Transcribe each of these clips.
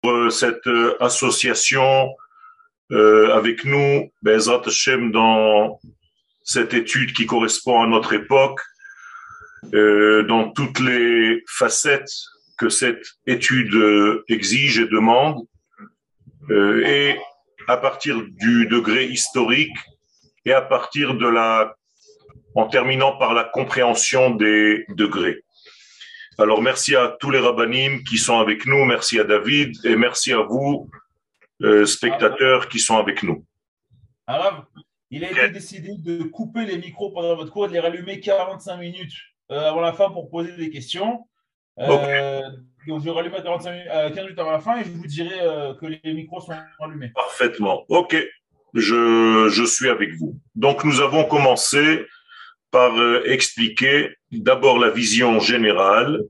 Cette association avec nous, Be'ezrat Hashem, dans cette étude qui correspond à notre époque, dans toutes les facettes que cette étude exige et demande, et à partir du degré historique et à partir de en terminant par la compréhension des degrés. Alors merci à tous les rabbinim qui sont avec nous, merci à David et merci à vous, spectateurs qui sont avec nous. Arabe, il a été décidé de couper les micros pendant votre cours et de les rallumer 45 minutes avant la fin pour poser des questions. Okay. Donc je rallume à 15 minutes avant la fin et je vous dirai que les micros sont allumés. Parfaitement. Ok, je suis avec vous. Donc nous avons commencé par expliquer d'abord la vision générale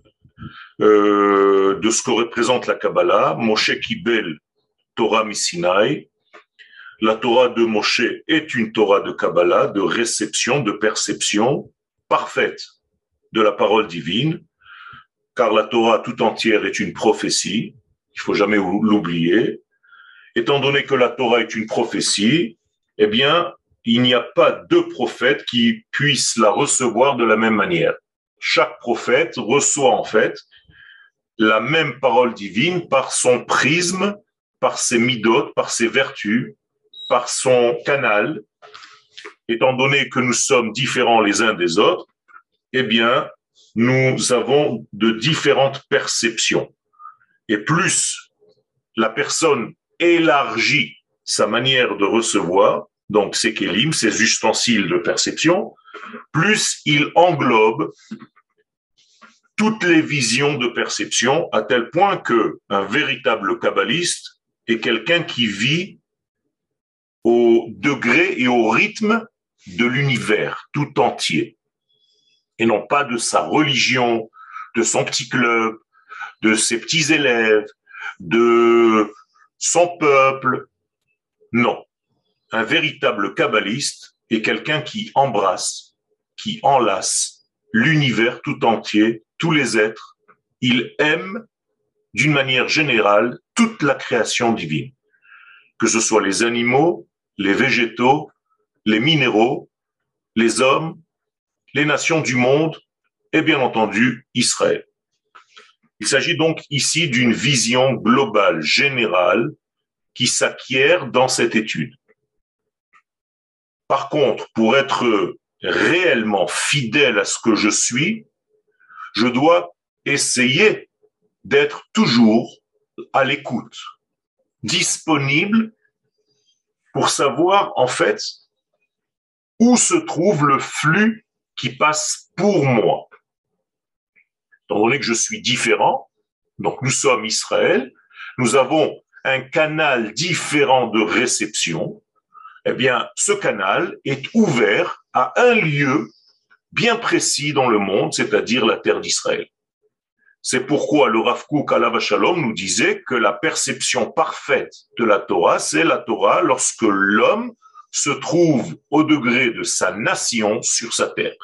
de ce que représente la Kabbalah. Moshe Kibel Torah Misinaï. La Torah de Moshe est une Torah de Kabbalah, de réception, de perception parfaite de la parole divine, car la Torah tout entière est une prophétie, il faut jamais l'oublier. Étant donné que la Torah est une prophétie, eh bien, il n'y a pas deux prophètes qui puissent la recevoir de la même manière. Chaque prophète reçoit en fait la même parole divine par son prisme, par ses midotes, par ses vertus, par son canal. Étant donné que nous sommes différents les uns des autres, eh bien, nous avons de différentes perceptions. Et plus la personne élargit sa manière de recevoir, donc ses kélim, ses ustensiles de perception, plus il englobe toutes les visions de perception, à tel point qu'un véritable kabbaliste est quelqu'un qui vit au degré et au rythme de l'univers tout entier, et non pas de sa religion, de son petit club, de ses petits élèves, de son peuple. Non. Un véritable kabbaliste est quelqu'un qui embrasse, qui enlace l'univers tout entier, tous les êtres. Il aime, d'une manière générale, toute la création divine, que ce soit les animaux, les végétaux, les minéraux, les hommes, les nations du monde et bien entendu Israël. Il s'agit donc ici d'une vision globale, générale, qui s'acquiert dans cette étude. Par contre, pour être réellement fidèle à ce que je suis, je dois essayer d'être toujours à l'écoute, disponible pour savoir en fait où se trouve le flux qui passe pour moi. Étant donné que je suis différent, donc nous sommes Israël, nous avons un canal différent de réception, eh bien, ce canal est ouvert à un lieu bien précis dans le monde, c'est-à-dire la terre d'Israël. C'est pourquoi le Rav Kook alav Shalom nous disait que la perception parfaite de la Torah, c'est la Torah lorsque l'homme se trouve au degré de sa nation sur sa terre.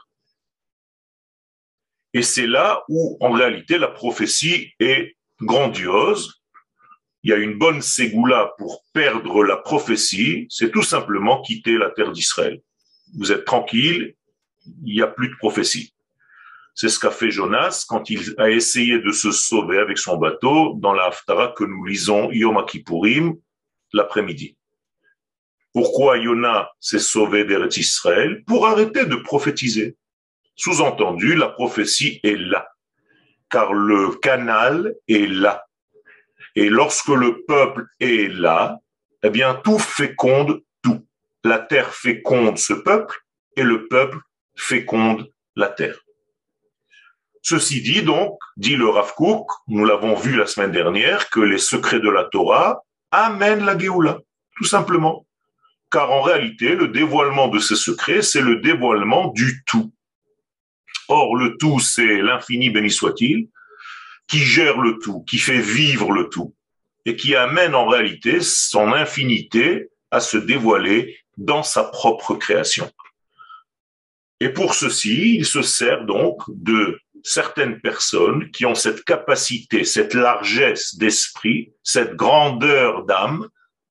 Et c'est là où, en réalité, la prophétie est grandiose. Il y a une bonne ségoula pour perdre la prophétie, c'est tout simplement quitter la terre d'Israël. Vous êtes tranquille, il n'y a plus de prophétie. C'est ce qu'a fait Jonas quand il a essayé de se sauver avec son bateau dans la Haftara que nous lisons Yom Kippourim l'après-midi. Pourquoi Yona s'est sauvé d'Eretz Israël? Pour arrêter de prophétiser. Sous-entendu, la prophétie est là, car le canal est là. Et lorsque le peuple est là, eh bien, tout féconde tout. La terre féconde ce peuple et le peuple féconde la terre. Ceci dit donc, dit le Rav Kook, nous l'avons vu la semaine dernière, que les secrets de la Torah amènent la Géoula, tout simplement. Car en réalité, le dévoilement de ces secrets, c'est le dévoilement du tout. Or, le tout, c'est l'infini, béni soit-il, qui gère le tout, qui fait vivre le tout, et qui amène en réalité son infinité à se dévoiler dans sa propre création. Et pour ceci, il se sert donc de certaines personnes qui ont cette capacité, cette largesse d'esprit, cette grandeur d'âme,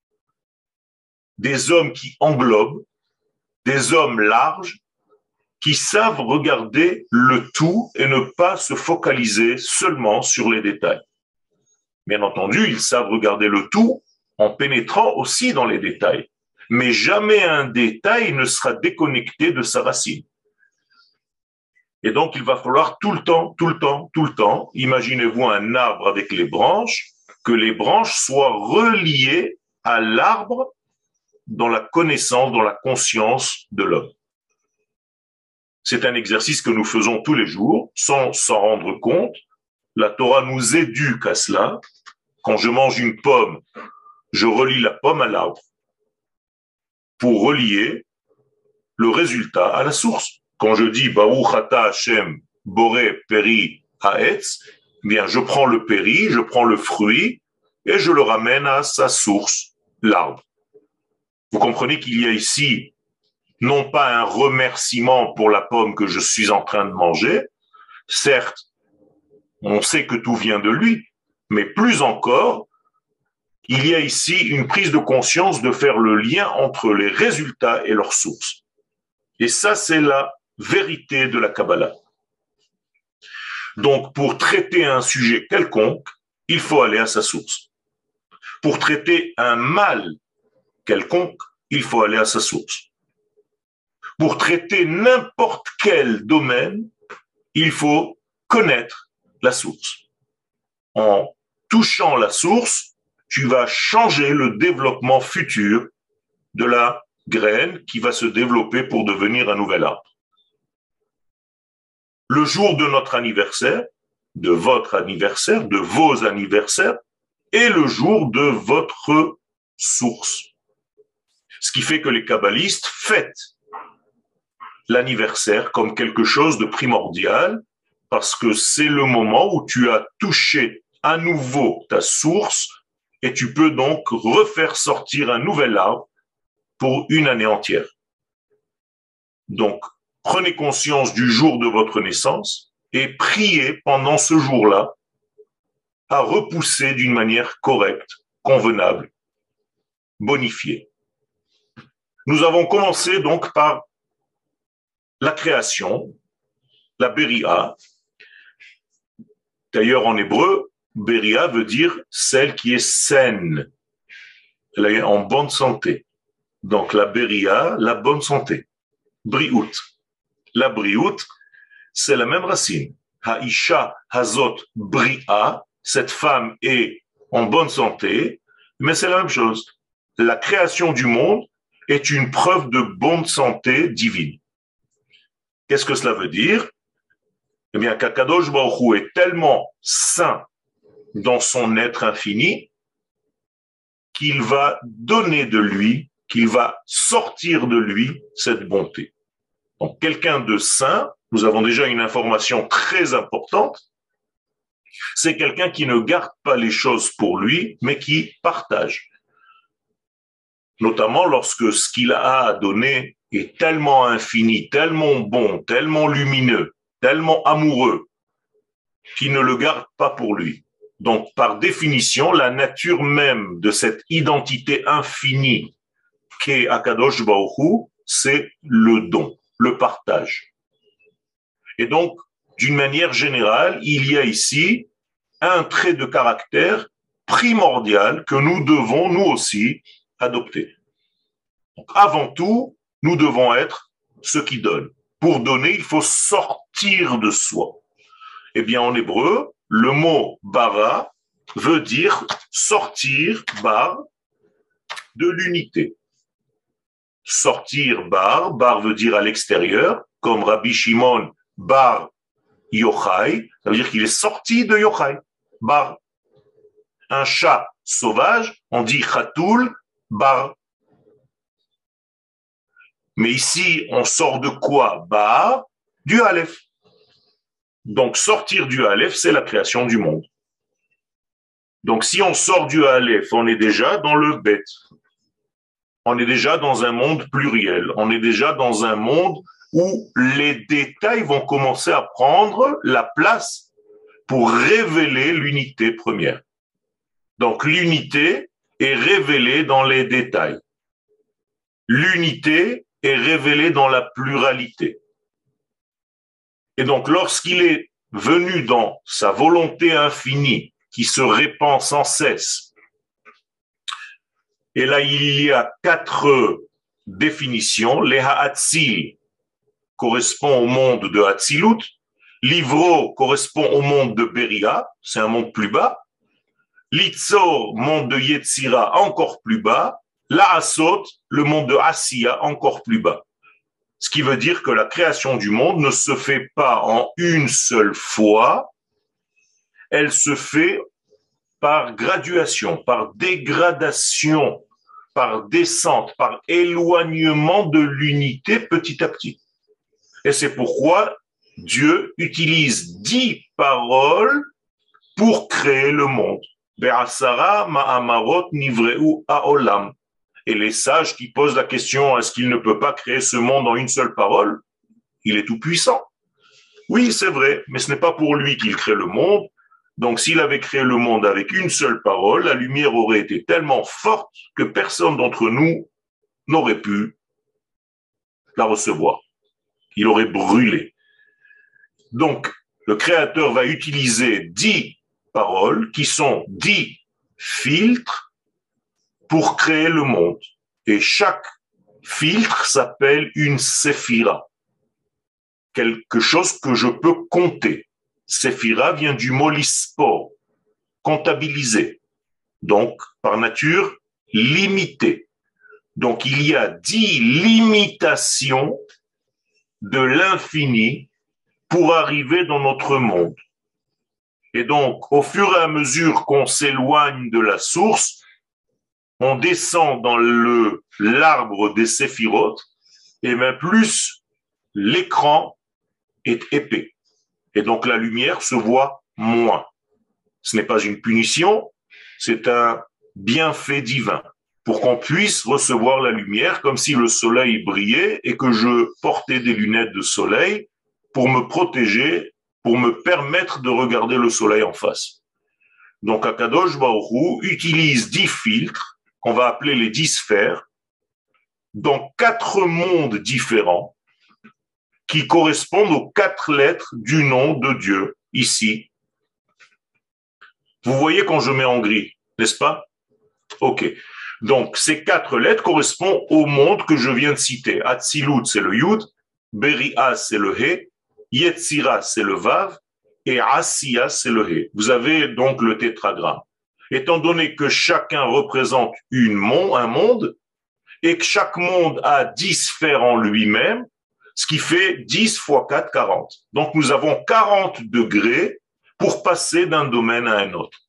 des hommes qui englobent, des hommes larges, qui savent regarder le tout et ne pas se focaliser seulement sur les détails. Bien entendu, ils savent regarder le tout en pénétrant aussi dans les détails. Mais jamais un détail ne sera déconnecté de sa racine. Et donc, il va falloir tout le temps, imaginez-vous un arbre avec les branches, que les branches soient reliées à l'arbre dans la connaissance, dans la conscience de l'homme. C'est un exercice que nous faisons tous les jours, sans s'en rendre compte. La Torah nous éduque à cela. Quand je mange une pomme, je relie la pomme à l'arbre pour relier le résultat à la source. Quand je dis Baruch Ata Hashem Boré Peri Haetz, bien je prends le péri, je prends le fruit et je le ramène à sa source, l'arbre. Vous comprenez qu'il y a ici non pas un remerciement pour la pomme que je suis en train de manger, certes, on sait que tout vient de lui, mais plus encore, il y a ici une prise de conscience de faire le lien entre les résultats et leur source. Et ça, c'est la vérité de la Kabbalah. Donc, pour traiter un sujet quelconque, il faut aller à sa source. Pour traiter un mal quelconque, il faut aller à sa source. Pour traiter n'importe quel domaine, il faut connaître la source. En touchant la source, tu vas changer le développement futur de la graine qui va se développer pour devenir un nouvel arbre. Le jour de notre anniversaire, de votre anniversaire, de vos anniversaires, est le jour de votre source. Ce qui fait que les kabbalistes fêtent l'anniversaire comme quelque chose de primordial parce que c'est le moment où tu as touché à nouveau ta source et tu peux donc refaire sortir un nouvel arbre pour une année entière. Donc, prenez conscience du jour de votre naissance et priez pendant ce jour-là à repousser d'une manière correcte, convenable, bonifiée. Nous avons commencé donc par la création, la Beria. D'ailleurs, en hébreu, Beria veut dire celle qui est saine, elle est en bonne santé. Donc la Beria, la bonne santé. Briout. La Briout, c'est la même racine. Haisha Hazot Bria, cette femme est en bonne santé, mais c'est la même chose. La création du monde est une preuve de bonne santé divine. Qu'est-ce que cela veut dire? Eh bien, qu'Akadosh Baruch Hu est tellement saint dans son être infini qu'il va donner de lui, qu'il va sortir de lui cette bonté. Donc, quelqu'un de saint, nous avons déjà une information très importante, c'est quelqu'un qui ne garde pas les choses pour lui, mais qui partage. Notamment lorsque ce qu'il a à donner est tellement infini, tellement bon, tellement lumineux, tellement amoureux, qu'il ne le garde pas pour lui. Donc, par définition, la nature même de cette identité infinie qu'est Akadosh Baruch Hu, c'est le don, le partage. Et donc, d'une manière générale, il y a ici un trait de caractère primordial que nous devons, nous aussi, adopter. Donc, avant tout, nous devons être ceux qui donnent. Pour donner, il faut sortir de soi. Eh bien, en hébreu, le mot bara veut dire sortir, bar, de l'unité. Sortir, bar veut dire à l'extérieur, comme Rabbi Shimon bar Yochai, ça veut dire qu'il est sorti de Yochai, bar. Un chat sauvage, on dit chatoul, bar. Mais ici, on sort de quoi? Bar, du Aleph. Donc, sortir du Aleph, c'est la création du monde. Donc, si on sort du Aleph, on est déjà dans le Bet. On est déjà dans un monde pluriel. On est déjà dans un monde où les détails vont commencer à prendre la place pour révéler l'unité première. Donc l'unité est révélée dans les détails. L'unité est révélée dans la pluralité. Et donc lorsqu'il est venu dans sa volonté infinie qui se répand sans cesse, et là il y a 4 définitions. Les Ha'atzil correspond au monde de Hatzilut, Livro correspond au monde de Beria, c'est un monde plus bas, Litzor, monde de Yetzira, encore plus bas, La'asot, le monde de Asiya, encore plus bas. Ce qui veut dire que la création du monde ne se fait pas en une seule fois, elle se fait par graduation, par dégradation, par descente, par éloignement de l'unité petit à petit. Et c'est pourquoi Dieu utilise 10 paroles pour créer le monde. Be'asara ma'amarot nivreu ha'olam. Et les sages qui posent la question, est-ce qu'il ne peut pas créer ce monde en une seule parole? Il est tout puissant. Oui, c'est vrai, mais ce n'est pas pour lui qu'il crée le monde. Donc, s'il avait créé le monde avec une seule parole, la lumière aurait été tellement forte que personne d'entre nous n'aurait pu la recevoir. Il aurait brûlé. Donc, le Créateur va utiliser 10 paroles qui sont 10 filtres pour créer le monde. Et chaque filtre s'appelle une séphira. Quelque chose que je peux compter. Séphira vient du mot lispor, comptabiliser. Donc, par nature, limité. Donc, il y a 10 limitations de l'infini pour arriver dans notre monde. Et donc, au fur et à mesure qu'on s'éloigne de la source, on descend dans l'arbre des séphirotes, et bien plus l'écran est épais. Et donc la lumière se voit moins. Ce n'est pas une punition, c'est un bienfait divin pour qu'on puisse recevoir la lumière comme si le soleil brillait et que je portais des lunettes de soleil pour me protéger, pour me permettre de regarder le soleil en face. Donc Akadosh Baruch Hu utilise 10 filtres qu'on va appeler les 10 sphères dans 4 mondes différents qui correspondent aux 4 lettres du nom de Dieu, ici. Vous voyez quand je mets en gris, n'est-ce pas? Ok. Donc, ces 4 lettres correspondent au monde que je viens de citer. Hatzilut, c'est le Yud, Beria, c'est le He, Yetzira, c'est le Vav, et Asiya, c'est le He. Vous avez donc le tétragramme. Étant donné que chacun représente un monde, et que chaque monde a 10 sphères en lui-même, ce qui fait 10 fois 4, 40. Donc, nous avons 40 degrés pour passer d'un domaine à un autre.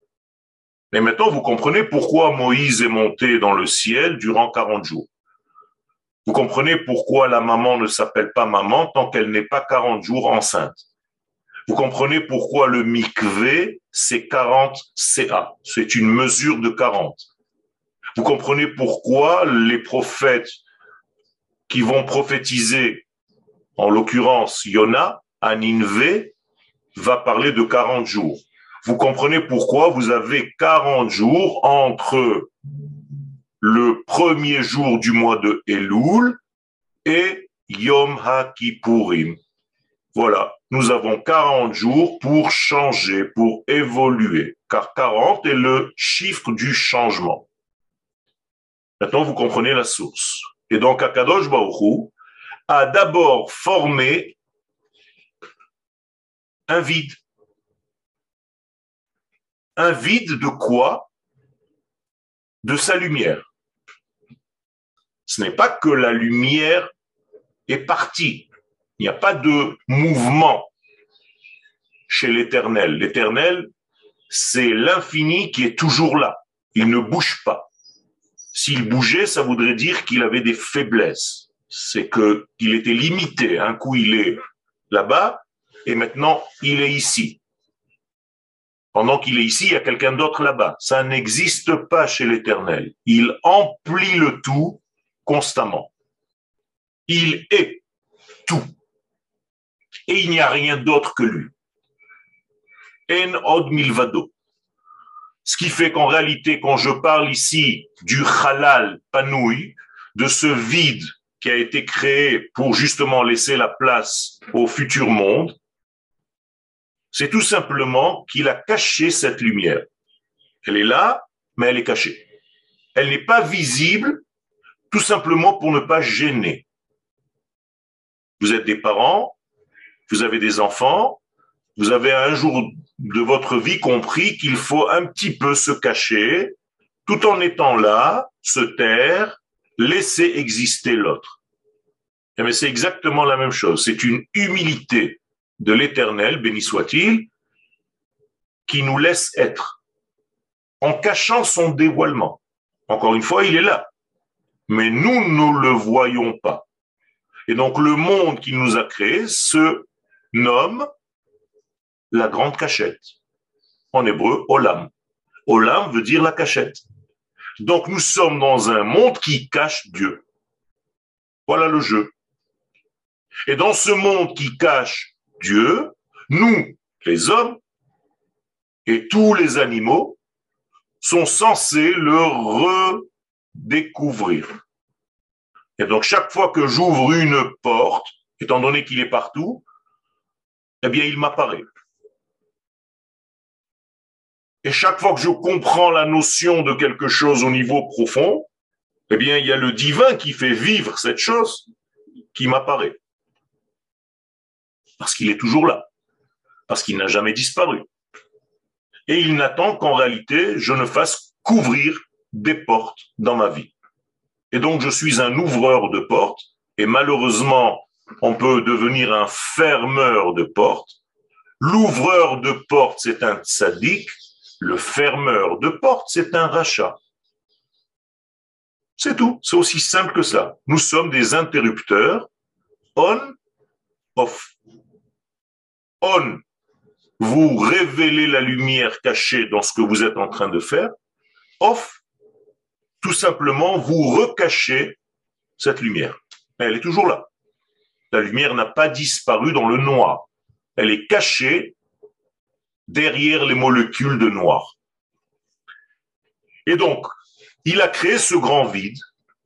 Et maintenant, vous comprenez pourquoi Moïse est monté dans le ciel durant 40 jours. Vous comprenez pourquoi la maman ne s'appelle pas maman tant qu'elle n'est pas 40 jours enceinte. Vous comprenez pourquoi le mikvé, c'est 40 CA. C'est une mesure de 40. Vous comprenez pourquoi les prophètes qui vont prophétiser, en l'occurrence Yona, à Ninvé, va parler de 40 jours. Vous comprenez pourquoi vous avez 40 jours entre le premier jour du mois de Elul et Yom HaKippurim. Voilà, nous avons 40 jours pour changer, pour évoluer, car 40 est le chiffre du changement. Maintenant, vous comprenez la source. Et donc, Akadosh Baruch Hu a d'abord formé un vide. Un vide de quoi? De sa lumière. Ce n'est pas que la lumière est partie. Il n'y a pas de mouvement chez l'Éternel. L'Éternel, c'est l'infini qui est toujours là. Il ne bouge pas. S'il bougeait, ça voudrait dire qu'il avait des faiblesses. C'est qu'il était limité. Un coup, il est là-bas et maintenant, il est ici. Pendant qu'il est ici, il y a quelqu'un d'autre là-bas. Ça n'existe pas chez l'Éternel. Il emplit le tout constamment. Il est. tout. Et il n'y a rien d'autre que lui. En od milvado. Ce qui fait qu'en réalité, quand je parle ici du halal panoui, de ce vide qui a été créé pour justement laisser la place au futur monde, c'est tout simplement qu'il a caché cette lumière. Elle est là, mais elle est cachée. Elle n'est pas visible, tout simplement pour ne pas gêner. Vous êtes des parents, vous avez des enfants, vous avez un jour de votre vie compris qu'il faut un petit peu se cacher, tout en étant là, se taire, laisser exister l'autre. Mais c'est exactement la même chose. C'est une humilité de l'Éternel, béni soit-il, qui nous laisse être, en cachant son dévoilement. Encore une fois, il est là. Mais nous ne le voyons pas. Et donc, le monde qu'il nous a créé se nomme la grande cachette. En hébreu, olam. Olam veut dire la cachette. Donc, nous sommes dans un monde qui cache Dieu. Voilà le jeu. Et dans ce monde qui cache Dieu, nous, les hommes, et tous les animaux, sont censés le redécouvrir. Et donc, chaque fois que j'ouvre une porte, étant donné qu'il est partout, eh bien, il m'apparaît. Et chaque fois que je comprends la notion de quelque chose au niveau profond, eh bien, il y a le divin qui fait vivre cette chose qui m'apparaît. Parce qu'il est toujours là. Parce qu'il n'a jamais disparu. Et il n'attend qu'en réalité, je ne fasse qu'ouvrir des portes dans ma vie. Et donc, je suis un ouvreur de portes. Et malheureusement, on peut devenir un fermeur de portes. L'ouvreur de portes, c'est un tzaddik. Le fermeur de portes, c'est un rachat. C'est tout. C'est aussi simple que ça. Nous sommes des interrupteurs on, off. On, vous révélez la lumière cachée dans ce que vous êtes en train de faire. Off, tout simplement, vous recachez cette lumière. Elle est toujours là. La lumière n'a pas disparu dans le noir. Elle est cachée derrière les molécules de noir. Et donc, il a créé ce grand vide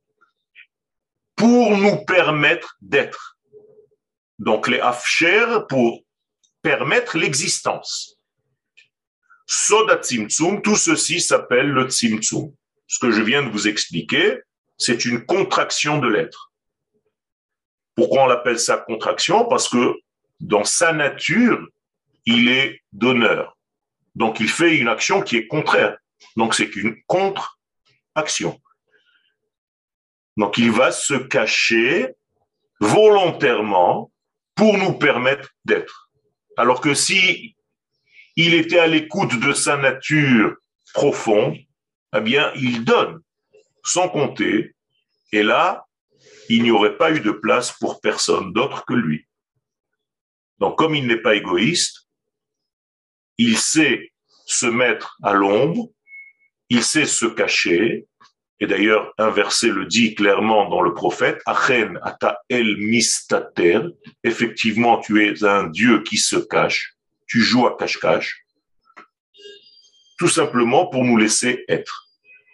pour nous permettre d'être. Donc, les afsher pour permettre l'existence. Soda Tzimtzum, tout ceci s'appelle le Tzimtzum. Ce que je viens de vous expliquer, c'est une contraction de l'être. Pourquoi on l'appelle ça contraction? Parce que dans sa nature, il est donneur. Donc, il fait une action qui est contraire. Donc, c'est une contre-action. Donc, il va se cacher volontairement pour nous permettre d'être. Alors que si il était à l'écoute de sa nature profonde, eh bien, il donne sans compter. Et là, il n'y aurait pas eu de place pour personne d'autre que lui. Donc, comme il n'est pas égoïste, il sait se mettre à l'ombre, il sait se cacher, et d'ailleurs, un verset le dit clairement dans le prophète, Achen ata el mistater, effectivement, tu es un Dieu qui se cache, tu joues à cache-cache, tout simplement pour nous laisser être.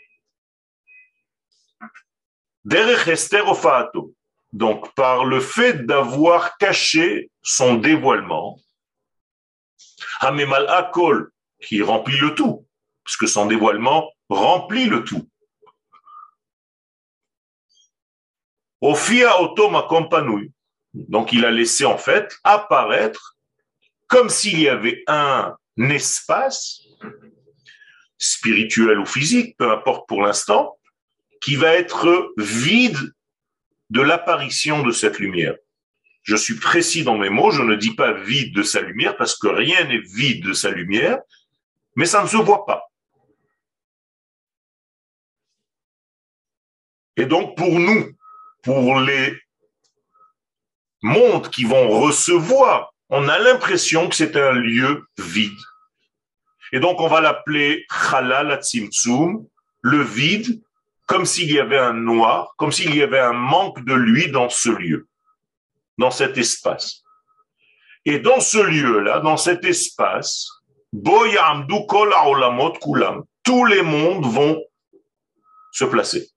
Derech ester ofaato, donc par le fait d'avoir caché son dévoilement, Hamemal Akol, qui remplit le tout, puisque son dévoilement remplit le tout. Ofia Otoma Kompanui, donc il a laissé en fait apparaître comme s'il y avait un espace spirituel ou physique, peu importe pour l'instant, qui va être vide de l'apparition de cette lumière. Je suis précis dans mes mots, je ne dis pas vide de sa lumière, parce que rien n'est vide de sa lumière, mais ça ne se voit pas. Et donc pour nous, pour les mondes qui vont recevoir, on a l'impression que c'est un lieu vide. Et donc on va l'appeler Chalal Hatzimtzum, le vide, comme s'il y avait un noir, comme s'il y avait un manque de lui dans ce lieu. dans cet espace. Et dans ce lieu-là, dans cet espace, Bo ya'amdu kol ha'olamot kulam, tous les mondes vont se placer.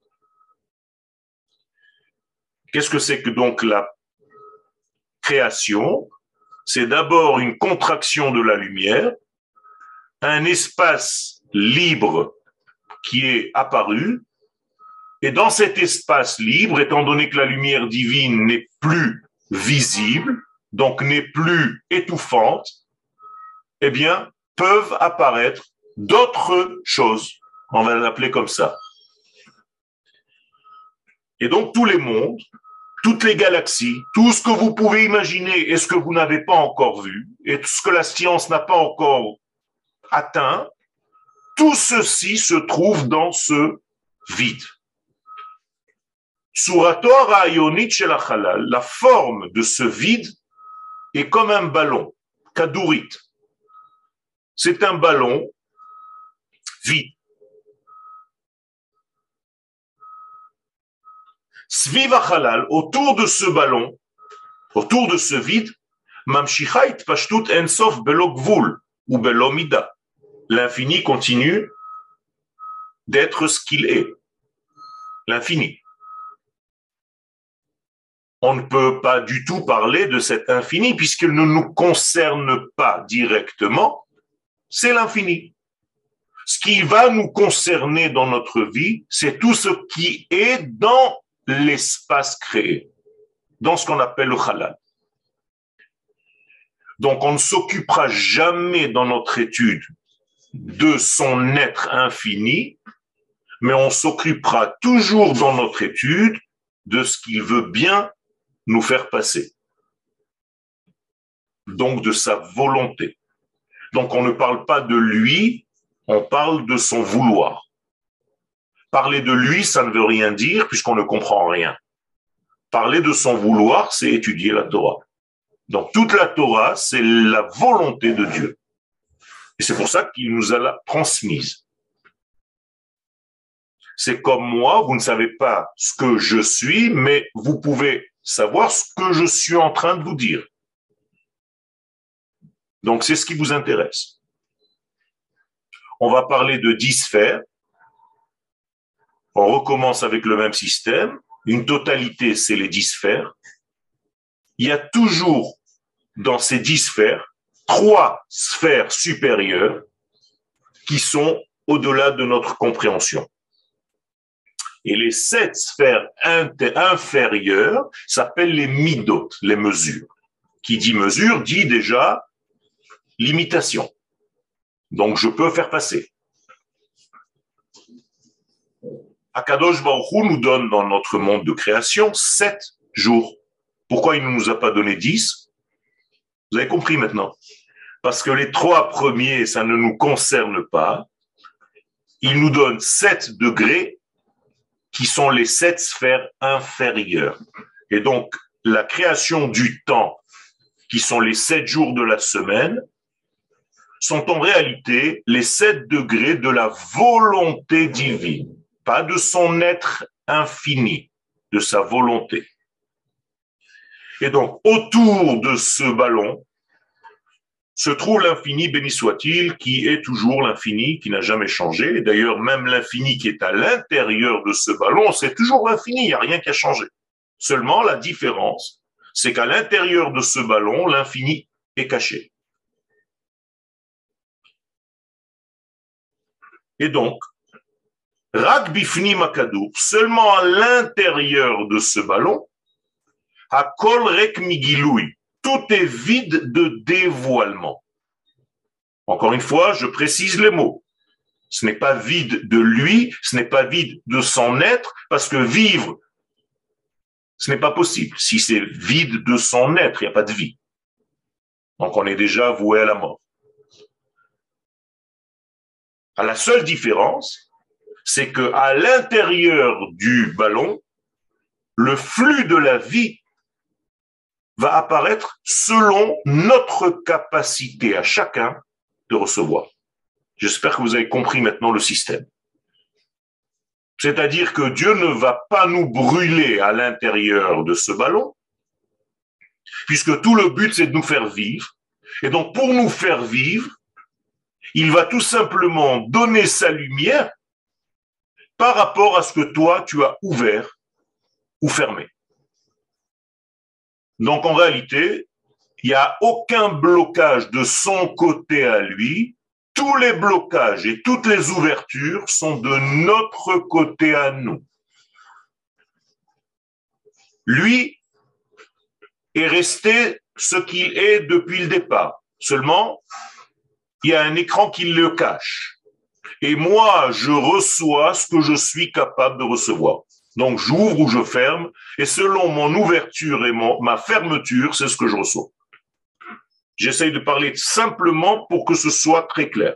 Qu'est-ce que c'est que donc la création? C'est d'abord une contraction de la lumière, un espace libre qui est apparu, et dans cet espace libre, étant donné que la lumière divine n'est plus visible, donc n'est plus étouffante, eh bien, peuvent apparaître d'autres choses. On va l'appeler comme ça. Et donc, tous les mondes, toutes les galaxies, tout ce que vous pouvez imaginer et ce que vous n'avez pas encore vu, et tout ce que la science n'a pas encore atteint, tout ceci se trouve dans ce vide. Surato ra'ayonit shel hachalal, la forme de ce vide est comme un ballon, kadurit. C'est un ballon vide. Sviv hachalal, autour de ce ballon, autour de ce vide, mamshicha itpashtut ensof belo gvul ou belo mida. L'infini continue d'être ce qu'il est. L'infini. On ne peut pas du tout parler de cet infini puisqu'il ne nous concerne pas directement. C'est l'infini. Ce qui va nous concerner dans notre vie, c'est tout ce qui est dans l'espace créé, dans ce qu'on appelle le halal. Donc on ne s'occupera jamais dans notre étude de son être infini, mais on s'occupera toujours dans notre étude de ce qu'il veut bien nous faire passer. Donc de sa volonté. Donc on ne parle pas de lui, on parle de son vouloir. Parler de lui, ça ne veut rien dire puisqu'on ne comprend rien. Parler de son vouloir, c'est étudier la Torah. Donc toute la Torah, c'est la volonté de Dieu. Et c'est pour ça qu'il nous a la transmise. C'est comme moi, vous ne savez pas ce que je suis, mais vous pouvez savoir ce que je suis en train de vous dire. Donc c'est ce qui vous intéresse. On va parler de 10 sphères. On recommence avec le même système. Une totalité, c'est les 10 sphères. Il y a toujours dans ces 10 sphères 3 sphères supérieures qui sont au-delà de notre compréhension. Et les 7 sphères inférieures s'appellent les midot, les mesures. Qui dit mesure dit déjà limitation. Donc je peux faire passer. Akadosh Baruch Hu nous donne dans notre monde de création 7 jours. Pourquoi il ne nous a pas donné 10? Vous avez compris maintenant. Parce que les 3 premiers, ça ne nous concerne pas. Il nous donne 7 degrés qui sont les 7 sphères inférieures. Et donc, la création du temps, qui sont les 7 jours de la semaine, sont en réalité les 7 degrés de la volonté divine, pas de son être infini, de sa volonté. Et donc, autour de ce ballon se trouve l'infini, béni soit-il, qui est toujours l'infini, qui n'a jamais changé. Et d'ailleurs, même l'infini qui est à l'intérieur de ce ballon, c'est toujours l'infini, il n'y a rien qui a changé. Seulement, la différence, c'est qu'à l'intérieur de ce ballon, l'infini est caché. Et donc, Rak bifni makadour, seulement à l'intérieur de ce ballon, Hakol rek migiloui, tout est vide de dévoilement. Encore une fois, je précise les mots. Ce n'est pas vide de lui, ce n'est pas vide de son être, parce que vivre, ce n'est pas possible. Si c'est vide de son être, il n'y a pas de vie. Donc on est déjà voué à la mort. À la seule différence, c'est que à l'intérieur du ballon, le flux de la vie va apparaître selon notre capacité à chacun de recevoir. J'espère que vous avez compris maintenant le système. C'est-à-dire que Dieu ne va pas nous brûler à l'intérieur de ce ballon, puisque tout le but, c'est de nous faire vivre. Et donc, pour nous faire vivre, il va tout simplement donner sa lumière par rapport à ce que toi, tu as ouvert ou fermé. Donc, en réalité, il n'y a aucun blocage de son côté à lui. Tous les blocages et toutes les ouvertures sont de notre côté à nous. Lui est resté ce qu'il est depuis le départ. Seulement, il y a un écran qui le cache. Et moi, je reçois ce que je suis capable de recevoir. Donc, j'ouvre ou je ferme, et selon mon ouverture et ma fermeture, c'est ce que je reçois. J'essaye de parler simplement pour que ce soit très clair.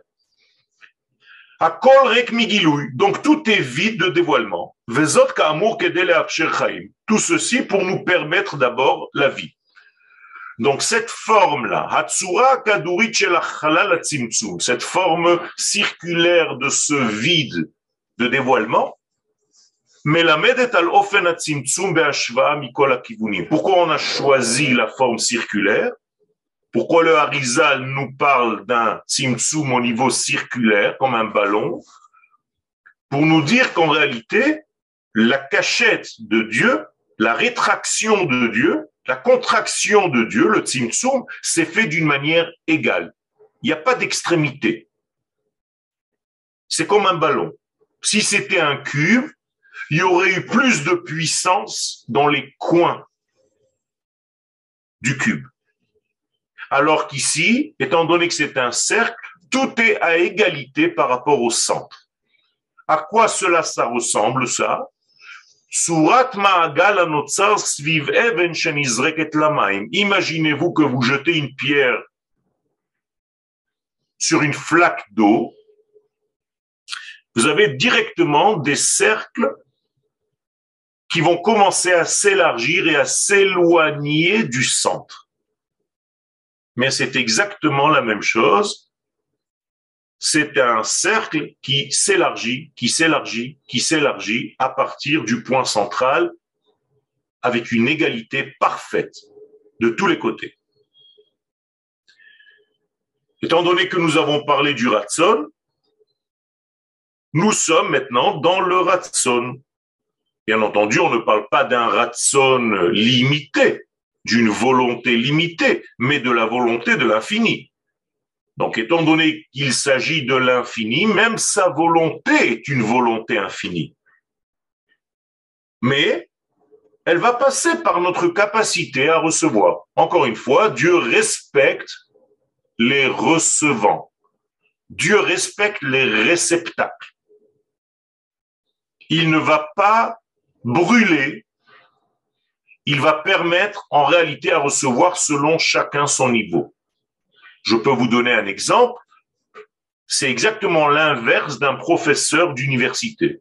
Akol rek migilouy, donc tout est vide de dévoilement. Vezot ka'amur kedei le'afsher chaim. Tout ceci pour nous permettre d'abord la vie. Donc cette forme-là, Hatsura kadurit shel hachalal hatzimtzum, cette forme circulaire de ce vide de dévoilement, melamedet al ofen hatzimtzum be'ashva'a mikol hakivunim. Pourquoi on a choisi la forme circulaire? Pourquoi le Harizal nous parle d'un tzimtzum au niveau circulaire, comme un ballon? Pour nous dire qu'en réalité, la cachette de Dieu, la rétraction de Dieu, la contraction de Dieu, le tzimtzum, c'est fait d'une manière égale. Il n'y a pas d'extrémité. C'est comme un ballon. Si c'était un cube, il y aurait eu plus de puissance dans les coins du cube. Alors qu'ici, étant donné que c'est un cercle, tout est à égalité par rapport au centre. À quoi cela ça ressemble, ça? Surat ma'agal anotzar sviv even shenizreket lamaim. Imaginez-vous que vous jetez une pierre sur une flaque d'eau. Vous avez directement des cercles qui vont commencer à s'élargir et à s'éloigner du centre. Mais c'est exactement la même chose. C'est un cercle qui s'élargit, qui s'élargit, qui s'élargit à partir du point central avec une égalité parfaite de tous les côtés. Étant donné que nous avons parlé du Ratson, nous sommes maintenant dans le Ratson. Bien entendu, on ne parle pas d'un Ratson limité, d'une volonté limitée, mais de la volonté de l'infini. Donc, étant donné qu'il s'agit de l'infini, même sa volonté est une volonté infinie. Mais elle va passer par notre capacité à recevoir. Encore une fois, Dieu respecte les recevants. Dieu respecte les réceptacles. Il ne va pas brûler. Il va permettre en réalité à recevoir selon chacun son niveau. Je peux vous donner un exemple. C'est exactement l'inverse d'un professeur d'université.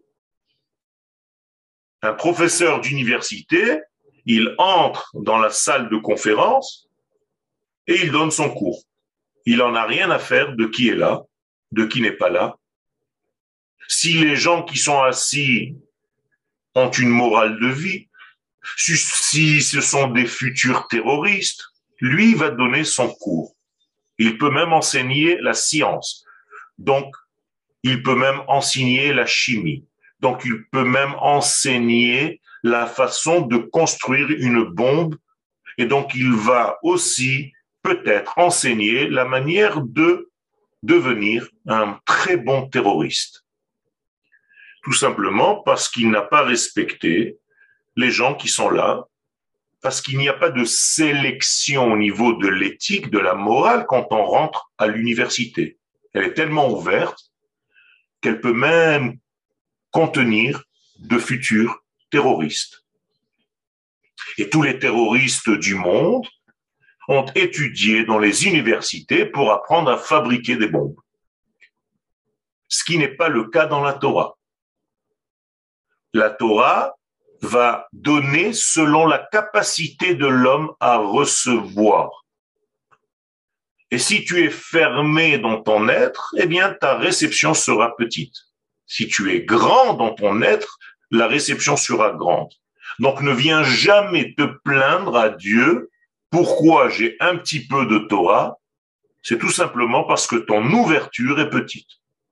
Un professeur d'université, il entre dans la salle de conférence et il donne son cours. Il n'en a rien à faire de qui est là, de qui n'est pas là. Si les gens qui sont assis ont une morale de vie, si ce sont des futurs terroristes, lui va donner son cours. Il peut même enseigner la science. Donc, il peut même enseigner la chimie. Donc, il peut même enseigner la façon de construire une bombe. Et donc, il va aussi peut-être enseigner la manière de devenir un très bon terroriste. Tout simplement parce qu'il n'a pas respecté les gens qui sont là, parce qu'il n'y a pas de sélection au niveau de l'éthique, de la morale quand on rentre à l'université. Elle est tellement ouverte qu'elle peut même contenir de futurs terroristes. Et tous les terroristes du monde ont étudié dans les universités pour apprendre à fabriquer des bombes. Ce qui n'est pas le cas dans la Torah. La Torah va donner selon la capacité de l'homme à recevoir. Et si tu es fermé dans ton être, eh bien ta réception sera petite. Si tu es grand dans ton être, la réception sera grande. Donc ne viens jamais te plaindre à Dieu Pourquoi j'ai un petit peu de Torah? C'est tout simplement parce que ton ouverture est petite.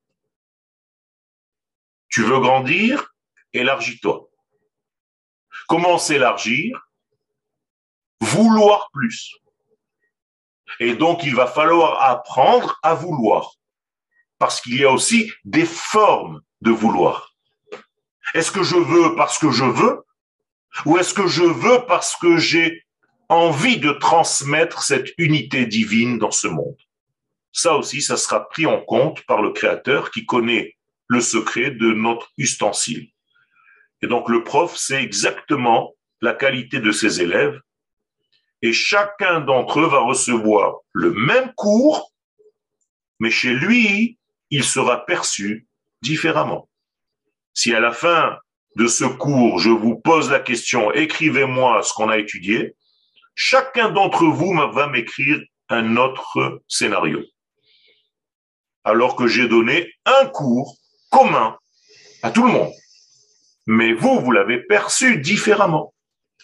Tu veux grandir? Élargis-toi. Comment s'élargir? Vouloir plus. Et donc, il va falloir apprendre à vouloir. Parce qu'il y a aussi des formes de vouloir. Est-ce que je veux parce que je veux? Ou est-ce que je veux parce que j'ai envie de transmettre cette unité divine dans ce monde? Ça aussi, ça sera pris en compte par le Créateur qui connaît le secret de notre ustensile. Et donc, le prof sait exactement la qualité de ses élèves et chacun d'entre eux va recevoir le même cours, mais chez lui, il sera perçu différemment. Si à la fin de ce cours, je vous pose la question, écrivez-moi ce qu'on a étudié, chacun d'entre vous va m'écrire un autre scénario. Alors que j'ai donné un cours commun à tout le monde. Mais vous l'avez perçu différemment.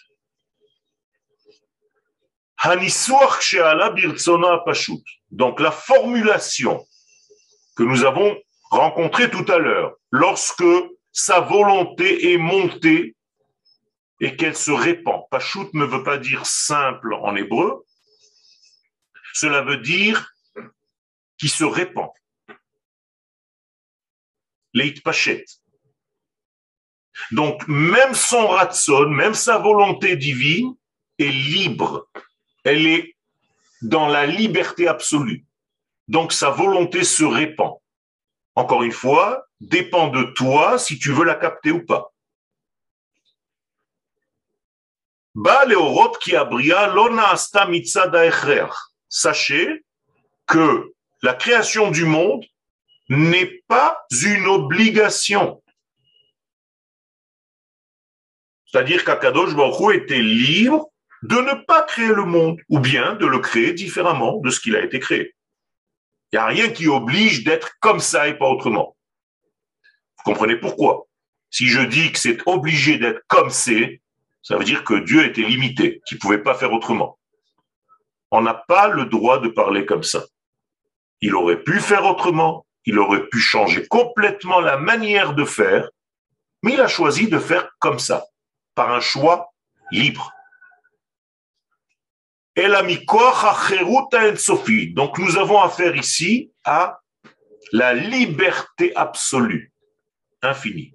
Donc la formulation que nous avons rencontrée tout à l'heure, lorsque sa volonté est montée et qu'elle se répand. Pashut ne veut pas dire simple en hébreu, cela veut dire qui se répand. Leit pachet. Donc même son ratson, même sa volonté divine est libre. Elle est dans la liberté absolue. Donc sa volonté se répand. Encore une fois, dépend de toi si tu veux la capter ou pas. Sachez que la création du monde n'est pas une obligation. C'est-à-dire qu'Akadosh Baruch Hu était libre de ne pas créer le monde, ou bien de le créer différemment de ce qu'il a été créé. Il n'y a rien qui oblige d'être comme ça et pas autrement. Vous comprenez pourquoi? Si je dis que c'est obligé d'être comme c'est, ça veut dire que Dieu était limité, qu'il ne pouvait pas faire autrement. On n'a pas le droit de parler comme ça. Il aurait pu faire autrement, il aurait pu changer complètement la manière de faire, mais il a choisi de faire comme ça, par un choix libre. Donc nous avons affaire ici à la liberté absolue, infinie.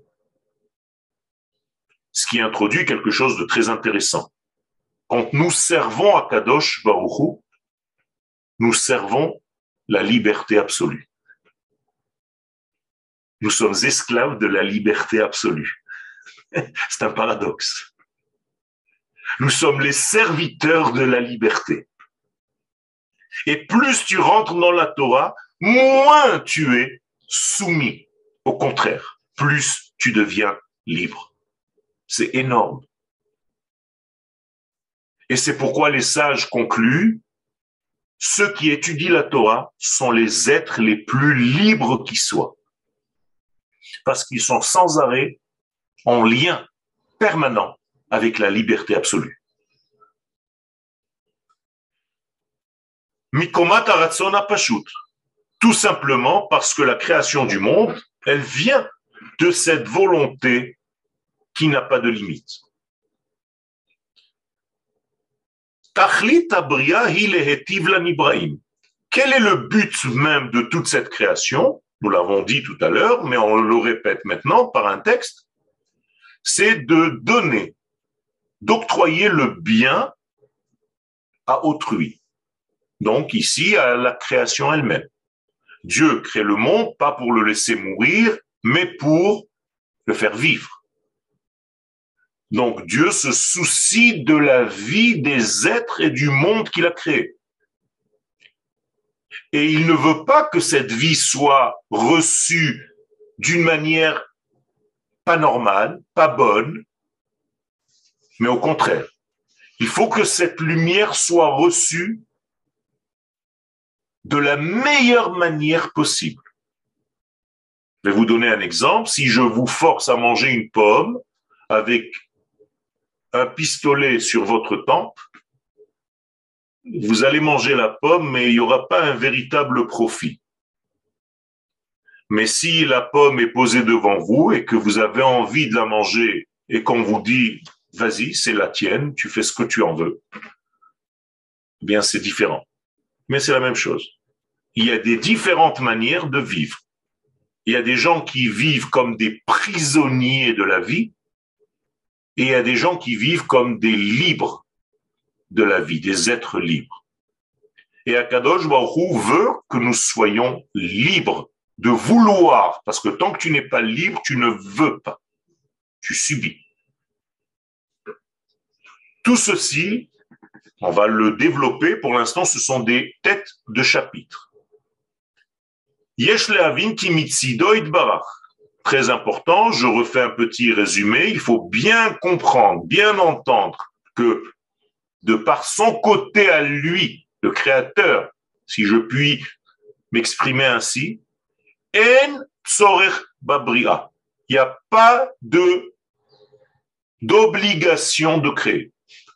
Ce qui introduit quelque chose de très intéressant. Quand nous servons à Kadosh Baruch Hu, nous servons la liberté absolue. Nous sommes esclaves de la liberté absolue. C'est un paradoxe. Nous sommes les serviteurs de la liberté. Et plus tu rentres dans la Torah, moins tu es soumis. Au contraire, plus tu deviens libre. C'est énorme. Et c'est pourquoi les sages concluent, ceux qui étudient la Torah sont les êtres les plus libres qui soient. Parce qu'ils sont sans arrêt en lien permanent avec la liberté absolue. Mikomat haratzon hapashut. Tout simplement parce que la création du monde, elle vient de cette volonté qui n'a pas de limite. Tachlit habria hi lehetiv lanibraim. Quel est le but même de toute cette création? Nous l'avons dit tout à l'heure, mais on le répète maintenant par un texte. C'est de donner, d'octroyer le bien à autrui. Donc ici, à la création elle-même. Dieu crée le monde, pas pour le laisser mourir, mais pour le faire vivre. Donc Dieu se soucie de la vie des êtres et du monde qu'il a créé. Et il ne veut pas que cette vie soit reçue d'une manière pas normale, pas bonne, mais au contraire. Il faut que cette lumière soit reçue de la meilleure manière possible. Je vais vous donner un exemple. Si je vous force à manger une pomme avec un pistolet sur votre tempe, vous allez manger la pomme, mais il n'y aura pas un véritable profit. Mais si la pomme est posée devant vous et que vous avez envie de la manger et qu'on vous dit, vas-y, c'est la tienne, tu fais ce que tu en veux, eh bien c'est différent. Mais c'est la même chose. Il y a des différentes manières de vivre. Il y a des gens qui vivent comme des prisonniers de la vie et il y a des gens qui vivent comme des libres de la vie, des êtres libres. Et Akadosh Baruch Hu veut que nous soyons libres de vouloir, parce que tant que tu n'es pas libre, tu ne veux pas. Tu subis. Tout ceci, on va le développer. Pour l'instant, ce sont des têtes de chapitre. Yesh lehavin ki mitzido itbarach. Très important, je refais un petit résumé. Il faut bien comprendre, bien entendre que de par son côté à lui, le Créateur, si je puis m'exprimer ainsi, en tzorech babria. Il n'y a pas d'obligation de créer.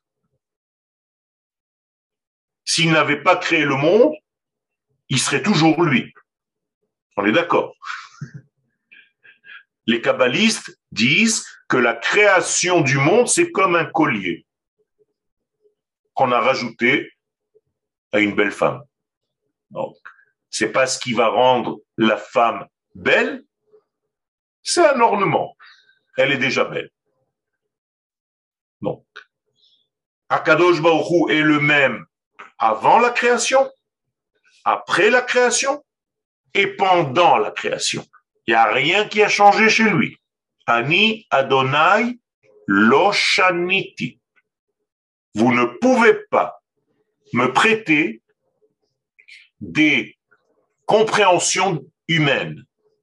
S'il n'avait pas créé le monde, il serait toujours lui. On est d'accord. Les kabbalistes disent que la création du monde, c'est comme un collier qu'on a rajouté à une belle femme. Donc, c'est pas ce qui va rendre la femme belle, c'est un ornement. Elle est déjà belle. Donc, Akadosh Baruch Hu est le même avant la création, après la création et pendant la création. Il n'y a rien qui a changé chez lui. Ani Adonai lo shaniti. Vous ne pouvez pas me prêter des compréhensions humaines.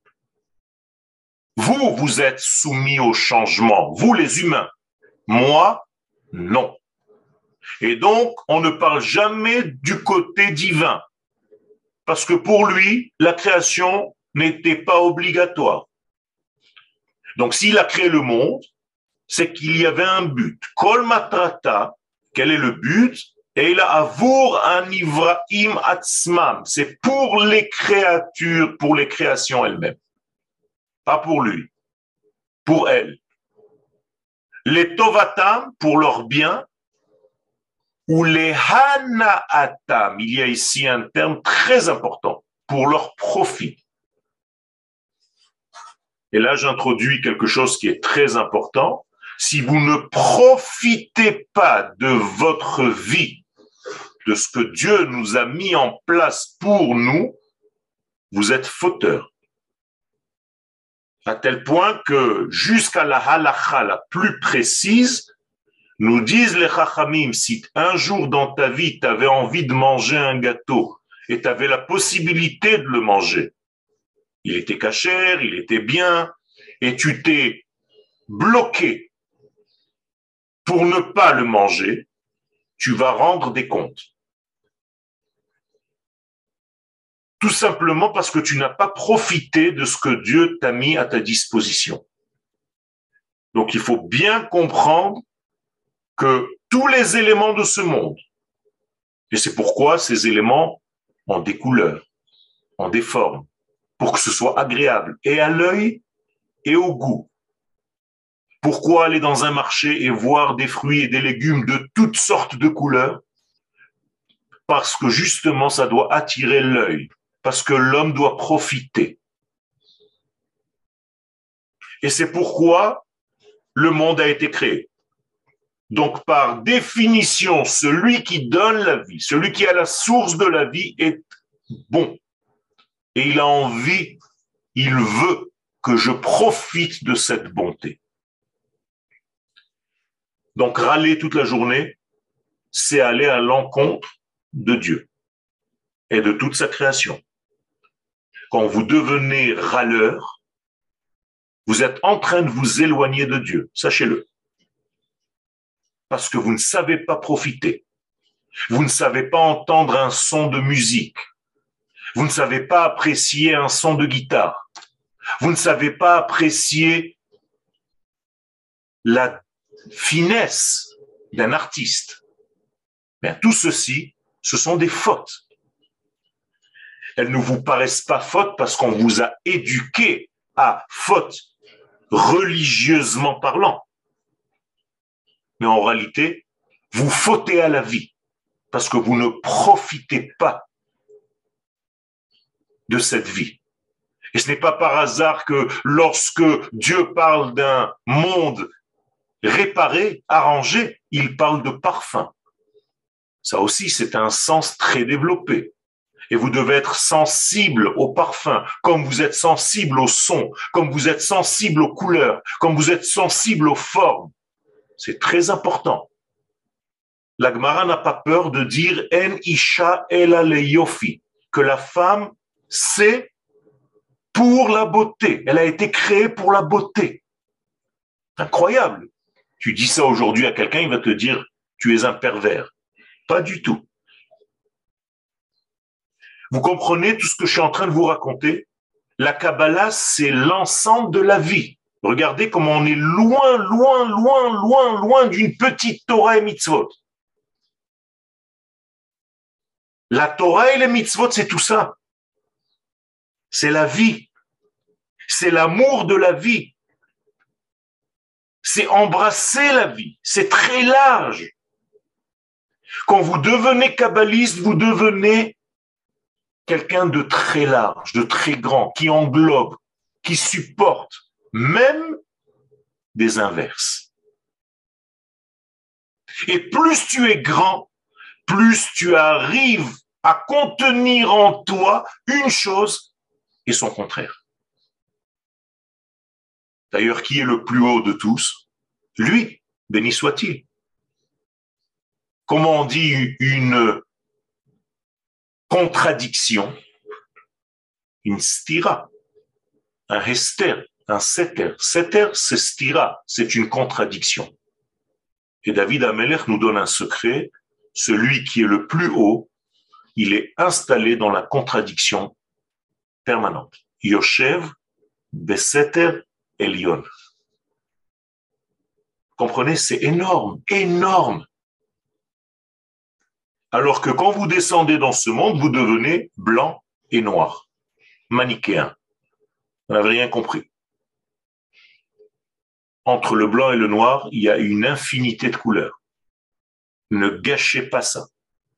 Vous, vous êtes soumis au changement, vous les humains. Moi, non. Et donc, on ne parle jamais du côté divin. Parce que pour lui, la création n'était pas obligatoire. Donc, s'il a créé le monde, c'est qu'il y avait un but. Kol matrata, quel est le but? Et il a avour un ivraim atzmam. C'est pour les créatures, pour les créations elles-mêmes. Pas pour lui, pour elles. Les tovatam, pour leur bien, ou les hanaatam, il y a ici un terme très important, pour leur profit. Et là, j'introduis quelque chose qui est très important. Si vous ne profitez pas de votre vie, de ce que Dieu nous a mis en place pour nous, vous êtes fauteur. À tel point que jusqu'à la halakha la plus précise, nous disent les chachamim, si un jour dans ta vie, tu avais envie de manger un gâteau et tu avais la possibilité de le manger, il était cachère, il était bien, et tu t'es bloqué pour ne pas le manger, tu vas rendre des comptes. Tout simplement parce que tu n'as pas profité de ce que Dieu t'a mis à ta disposition. Donc il faut bien comprendre que tous les éléments de ce monde, et c'est pourquoi ces éléments ont des couleurs, ont des formes, pour que ce soit agréable, et à l'œil et au goût. Pourquoi aller dans un marché et voir des fruits et des légumes de toutes sortes de couleurs? Parce que justement, ça doit attirer l'œil, parce que l'homme doit profiter. Et c'est pourquoi le monde a été créé. Donc, par définition, celui qui donne la vie, celui qui a la source de la vie est bon. Et il a envie, il veut que je profite de cette bonté. Donc, râler toute la journée, c'est aller à l'encontre de Dieu et de toute sa création. Quand vous devenez râleur, vous êtes en train de vous éloigner de Dieu, sachez-le. Parce que vous ne savez pas profiter. Vous ne savez pas entendre un son de musique. Vous ne savez pas apprécier un son de guitare. Vous ne savez pas apprécier la finesse d'un artiste. Bien, tout ceci, Ce sont des fautes. Elles ne vous paraissent pas fautes parce qu'on vous a éduqué à faute, religieusement parlant. Mais en réalité, vous fautez à la vie parce que vous ne profitez pas de cette vie. Et ce n'est pas par hasard que lorsque Dieu parle d'un monde réparé, arrangé, il parle de parfum. Ça aussi, c'est un sens très développé. Et vous devez être sensible au parfum, comme vous êtes sensible au son, comme vous êtes sensible aux couleurs, comme vous êtes sensible aux formes. C'est très important. La Gemara n'a pas peur de dire « En isha ela le yofi » que la femme, c'est pour la beauté. Elle a été créée pour la beauté. Incroyable. Tu dis ça aujourd'hui à quelqu'un, il va te dire « Tu es un pervers ». Pas du tout. Vous comprenez tout ce que je suis en train de vous raconter? La Kabbalah, c'est l'ensemble de la vie. Regardez comment on est loin, loin, loin, loin, loin d'une petite Torah et mitzvot. La Torah et les mitzvot, c'est tout ça. C'est la vie. C'est l'amour de la vie. C'est embrasser la vie. C'est très large. Quand vous devenez kabbaliste, vous devenez quelqu'un de très large, de très grand, qui englobe, qui supporte même des inverses. Et plus tu es grand, plus tu arrives à contenir en toi une chose et son contraire. D'ailleurs, qui est le plus haut de tous? Lui, béni soit-il. Comment on dit une contradiction? Une stira, un hester, un seter. Seter, c'est stira, c'est une contradiction. Et David Amelech nous donne un secret, celui qui est le plus haut, il est installé dans la contradiction permanente. Yoshev beseter elyon. Comprenez, c'est énorme, énorme. Alors que quand vous descendez dans ce monde, vous devenez blanc et noir, manichéen. Vous n'avez rien compris. Entre le blanc et le noir, il y a une infinité de couleurs. Ne gâchez pas ça.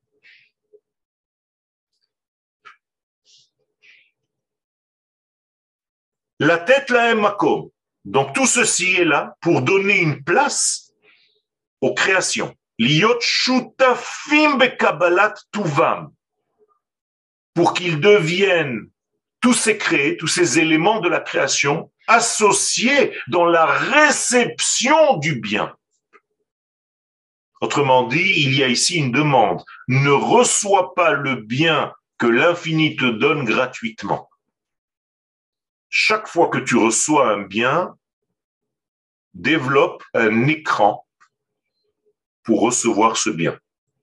La tête, la makom. Donc tout ceci est là pour donner une place aux créations. Liot shutafim bekabbalat tuvam. Pour qu'ils deviennent tous ces créés, tous ces éléments de la création associés dans la réception du bien. Autrement dit, il y a ici une demande. Ne reçois pas le bien que l'infini te donne gratuitement. Chaque fois que tu reçois un bien, développe un écran pour recevoir ce bien.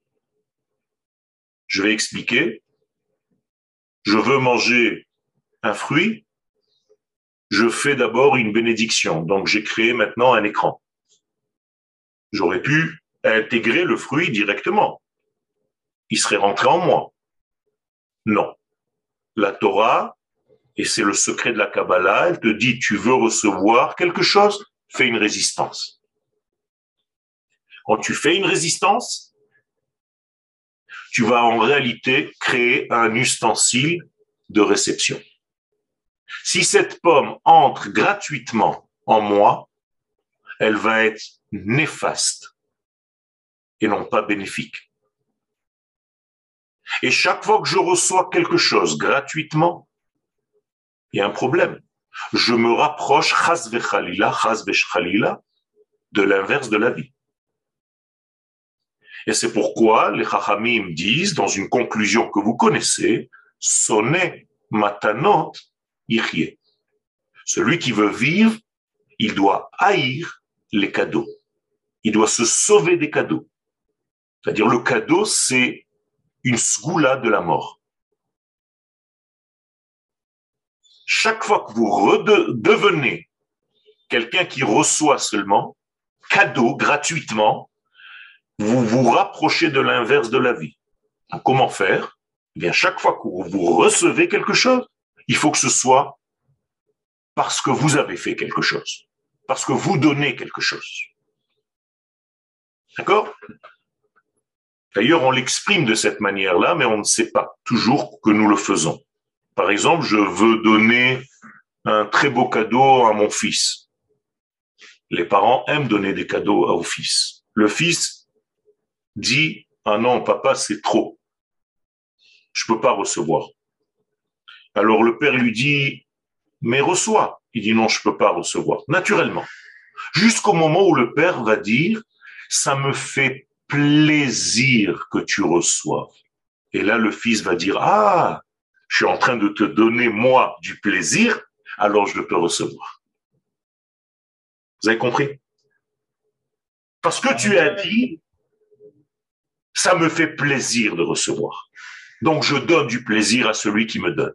Je vais expliquer. Je veux manger un fruit, je fais d'abord une bénédiction. Donc, j'ai créé maintenant un écran. J'aurais pu intégrer le fruit directement. Il serait rentré en moi. Non. La Torah, et c'est le secret de la Kabbalah, elle te dit, tu veux recevoir quelque chose, fais une résistance. Quand tu fais une résistance, tu vas en réalité créer un ustensile de réception. Si cette pomme entre gratuitement en moi, elle va être néfaste et non pas bénéfique. Et chaque fois que je reçois quelque chose gratuitement, il y a un problème. Je me rapproche, chas vechalila, de l'inverse de la vie. Et c'est pourquoi les Chachamim disent, dans une conclusion que vous connaissez, sonné matanot yichye. Celui qui veut vivre, il doit haïr les cadeaux. Il doit se sauver des cadeaux. C'est-à-dire le cadeau, c'est une sgoula de la mort. Chaque fois que vous devenez quelqu'un qui reçoit seulement, cadeau, gratuitement, vous vous rapprochez de l'inverse de la vie. Donc, comment faire? Eh bien, chaque fois que vous recevez quelque chose, il faut que ce soit parce que vous avez fait quelque chose, parce que vous donnez quelque chose. D'accord? D'ailleurs, on l'exprime de cette manière-là, mais on ne sait pas toujours que nous le faisons. Par exemple, je veux donner un très beau cadeau à mon fils. Les parents aiment donner des cadeaux au fils. Le fils dit, ah non, papa, c'est trop. Je ne peux pas recevoir. Alors le père lui dit, mais reçois. Il dit, non, je ne peux pas recevoir. Naturellement. Jusqu'au moment où le père va dire, ça me fait plaisir que tu reçoives. Et là, le fils va dire, ah, je suis en train de te donner, moi, du plaisir, alors je peux recevoir. Vous avez compris? Parce que tu as dit, ça me fait plaisir de recevoir. Donc, je donne du plaisir à celui qui me donne.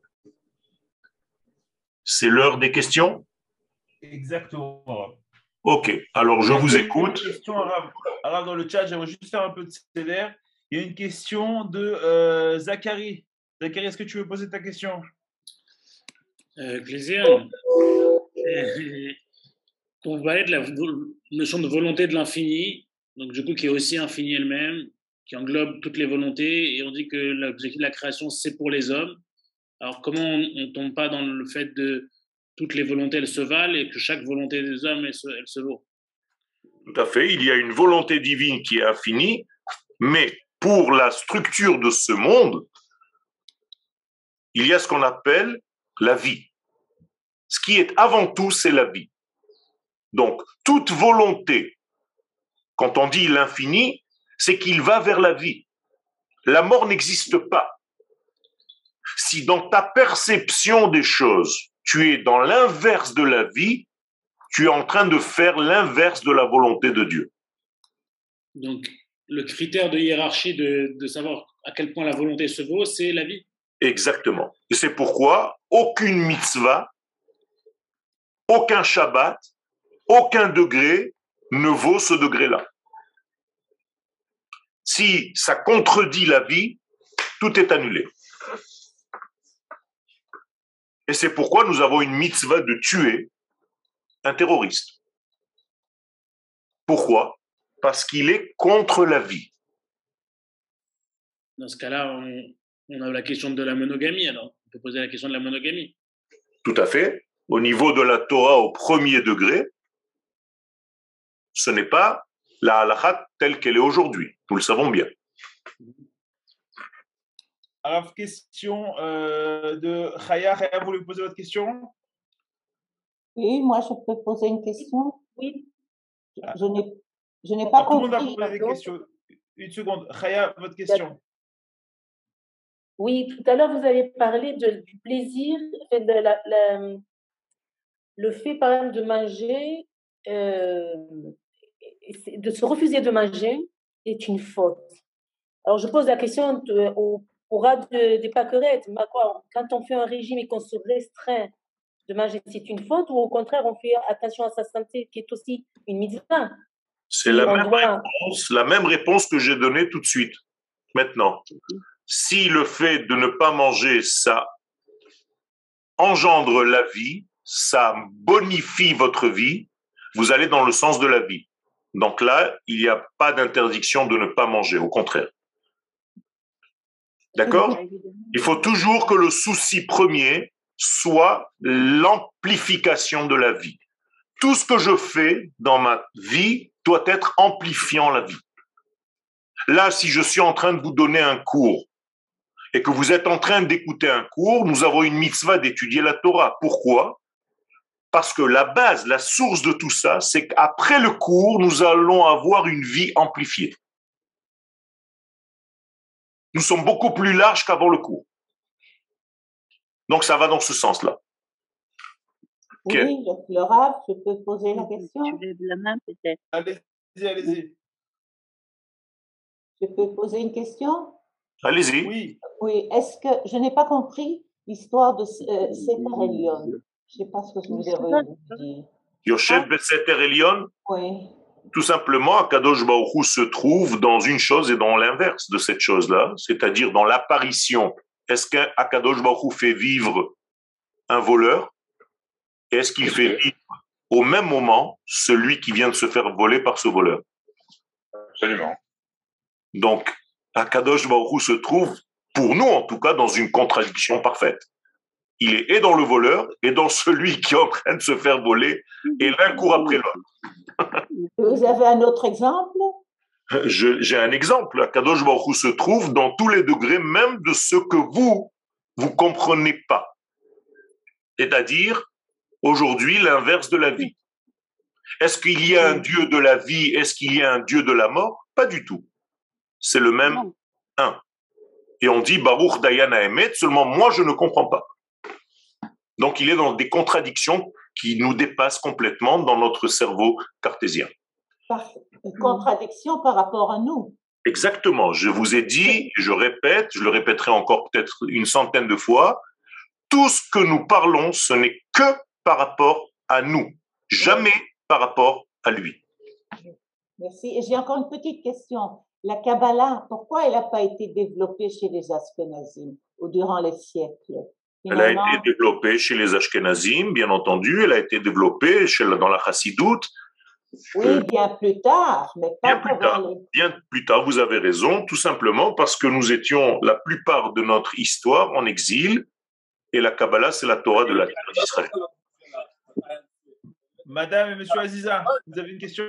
C'est l'heure des questions? Exactement. Ok, alors je vous écoute. Une question arabe dans le chat, j'aimerais juste faire un peu de sévère. Il y a une question de Zachary. Zachary, est-ce que tu veux poser ta question? Plaisir. On parlait de la notion de volonté de l'infini, donc du coup qui est aussi infini elle-même, qui englobe toutes les volontés, et on dit que l'objectif de la création, c'est pour les hommes. Alors comment on ne tombe pas dans le fait de toutes les volontés, elles se valent, et que chaque volonté des hommes, elle se vaut? Tout à fait, il y a une volonté divine qui est infinie, mais pour la structure de ce monde, il y a ce qu'on appelle la vie. Ce qui est avant tout, c'est la vie. Donc, toute volonté, quand on dit l'infini, c'est qu'il va vers la vie. La mort n'existe pas. Si dans ta perception des choses, tu es dans l'inverse de la vie, tu es en train de faire l'inverse de la volonté de Dieu. Donc, le critère de hiérarchie de savoir à quel point la volonté se vaut, c'est la vie. Exactement. Et c'est pourquoi aucune mitzvah, aucun Shabbat, aucun degré ne vaut ce degré-là. Si ça contredit la vie, tout est annulé. Et c'est pourquoi nous avons une mitzvah de tuer un terroriste. Pourquoi? Parce qu'il est contre la vie. Dans ce cas-là, on a la question de la monogamie, alors. On peut poser la question de la monogamie. Tout à fait. Au niveau de la Torah au premier degré, ce n'est pas la halakha telle qu'elle est aujourd'hui. Nous le savons bien. Alors, question de Chaya. Chaya, vous voulez poser votre question? Oui, moi, je peux poser une question? Oui. Je n'ai pas compris. Tout le monde va poser des questions. Une seconde. Chaya, votre question. Oui, tout à l'heure, vous avez parlé du plaisir, le fait, par exemple, de manger, de se refuser de manger est une faute. Alors, je pose la question au ras des pâquerettes. Quand on fait un régime et qu'on se restreint de manger, c'est une faute, ou au contraire, on fait attention à sa santé, qui est aussi une mitzvah? C'est la même réponse que j'ai donnée tout de suite, maintenant. Si le fait de ne pas manger, ça engendre la vie, ça bonifie votre vie, vous allez dans le sens de la vie. Donc là, il n'y a pas d'interdiction de ne pas manger, au contraire. D'accord? Il faut toujours que le souci premier soit l'amplification de la vie. Tout ce que je fais dans ma vie doit être amplifiant la vie. Là, si je suis en train de vous donner un cours et que vous êtes en train d'écouter un cours, nous avons une mitzvah d'étudier la Torah. Pourquoi? Parce que la base, la source de tout ça, c'est qu'après le cours, nous allons avoir une vie amplifiée. Nous sommes beaucoup plus larges qu'avant le cours. Donc, ça va dans ce sens-là. Oui, le Rav, je peux poser la question? Tu lèves la main, peut-être. Allez-y. Je peux poser une question? Allez-y. Oui, est-ce que je n'ai pas compris l'histoire de Sefer Elion? Je ne sais pas ce que vous avez dit. Yoshev Beseter Elion? Oui. Tout simplement, Akadosh Baruch Hu se trouve dans une chose et dans l'inverse de cette chose-là, c'est-à-dire dans l'apparition. Est-ce qu'Akadosh Baruch Hu fait vivre un voleur? Est-ce qu'il fait vivre au même moment celui qui vient de se faire voler par ce voleur? Absolument. Donc, Akadosh Baruch Hu se trouve, pour nous en tout cas, dans une contradiction parfaite. Il est et dans le voleur et dans celui qui est en train de se faire voler, et l'un court après l'autre. Vous avez un autre exemple? J'ai un exemple. Akadosh Baruch Hu se trouve dans tous les degrés, même de ce que vous comprenez pas. C'est-à-dire, aujourd'hui, l'inverse de la vie. Est-ce qu'il y a un Dieu de la vie? Est-ce qu'il y a un Dieu de la mort? Pas du tout. C'est le même un. Et on dit Baruch Dayan Haemet, seulement moi je ne comprends pas. Donc il est dans des contradictions qui nous dépassent complètement dans notre cerveau cartésien. Une contradiction par rapport à nous. Exactement. Je vous ai dit, je répète, je le répéterai encore peut-être une centaine de fois, tout ce que nous parlons, ce n'est que par rapport à nous, jamais par rapport à lui. Merci. Et j'ai encore une petite question. La Kabbalah, pourquoi elle n'a pas été développée chez les Ashkénazim durant les siècles? Finalement, elle a été développée chez les Ashkénazim, bien entendu. Elle a été développée dans la Chassidoute. Oui, bien plus tard, mais pas bien plus tard. Bien plus tard, vous avez raison, tout simplement parce que nous étions la plupart de notre histoire en exil, et la Kabbalah, c'est la Torah de la terre d'Israël. Madame et Monsieur Aziza, vous avez une question?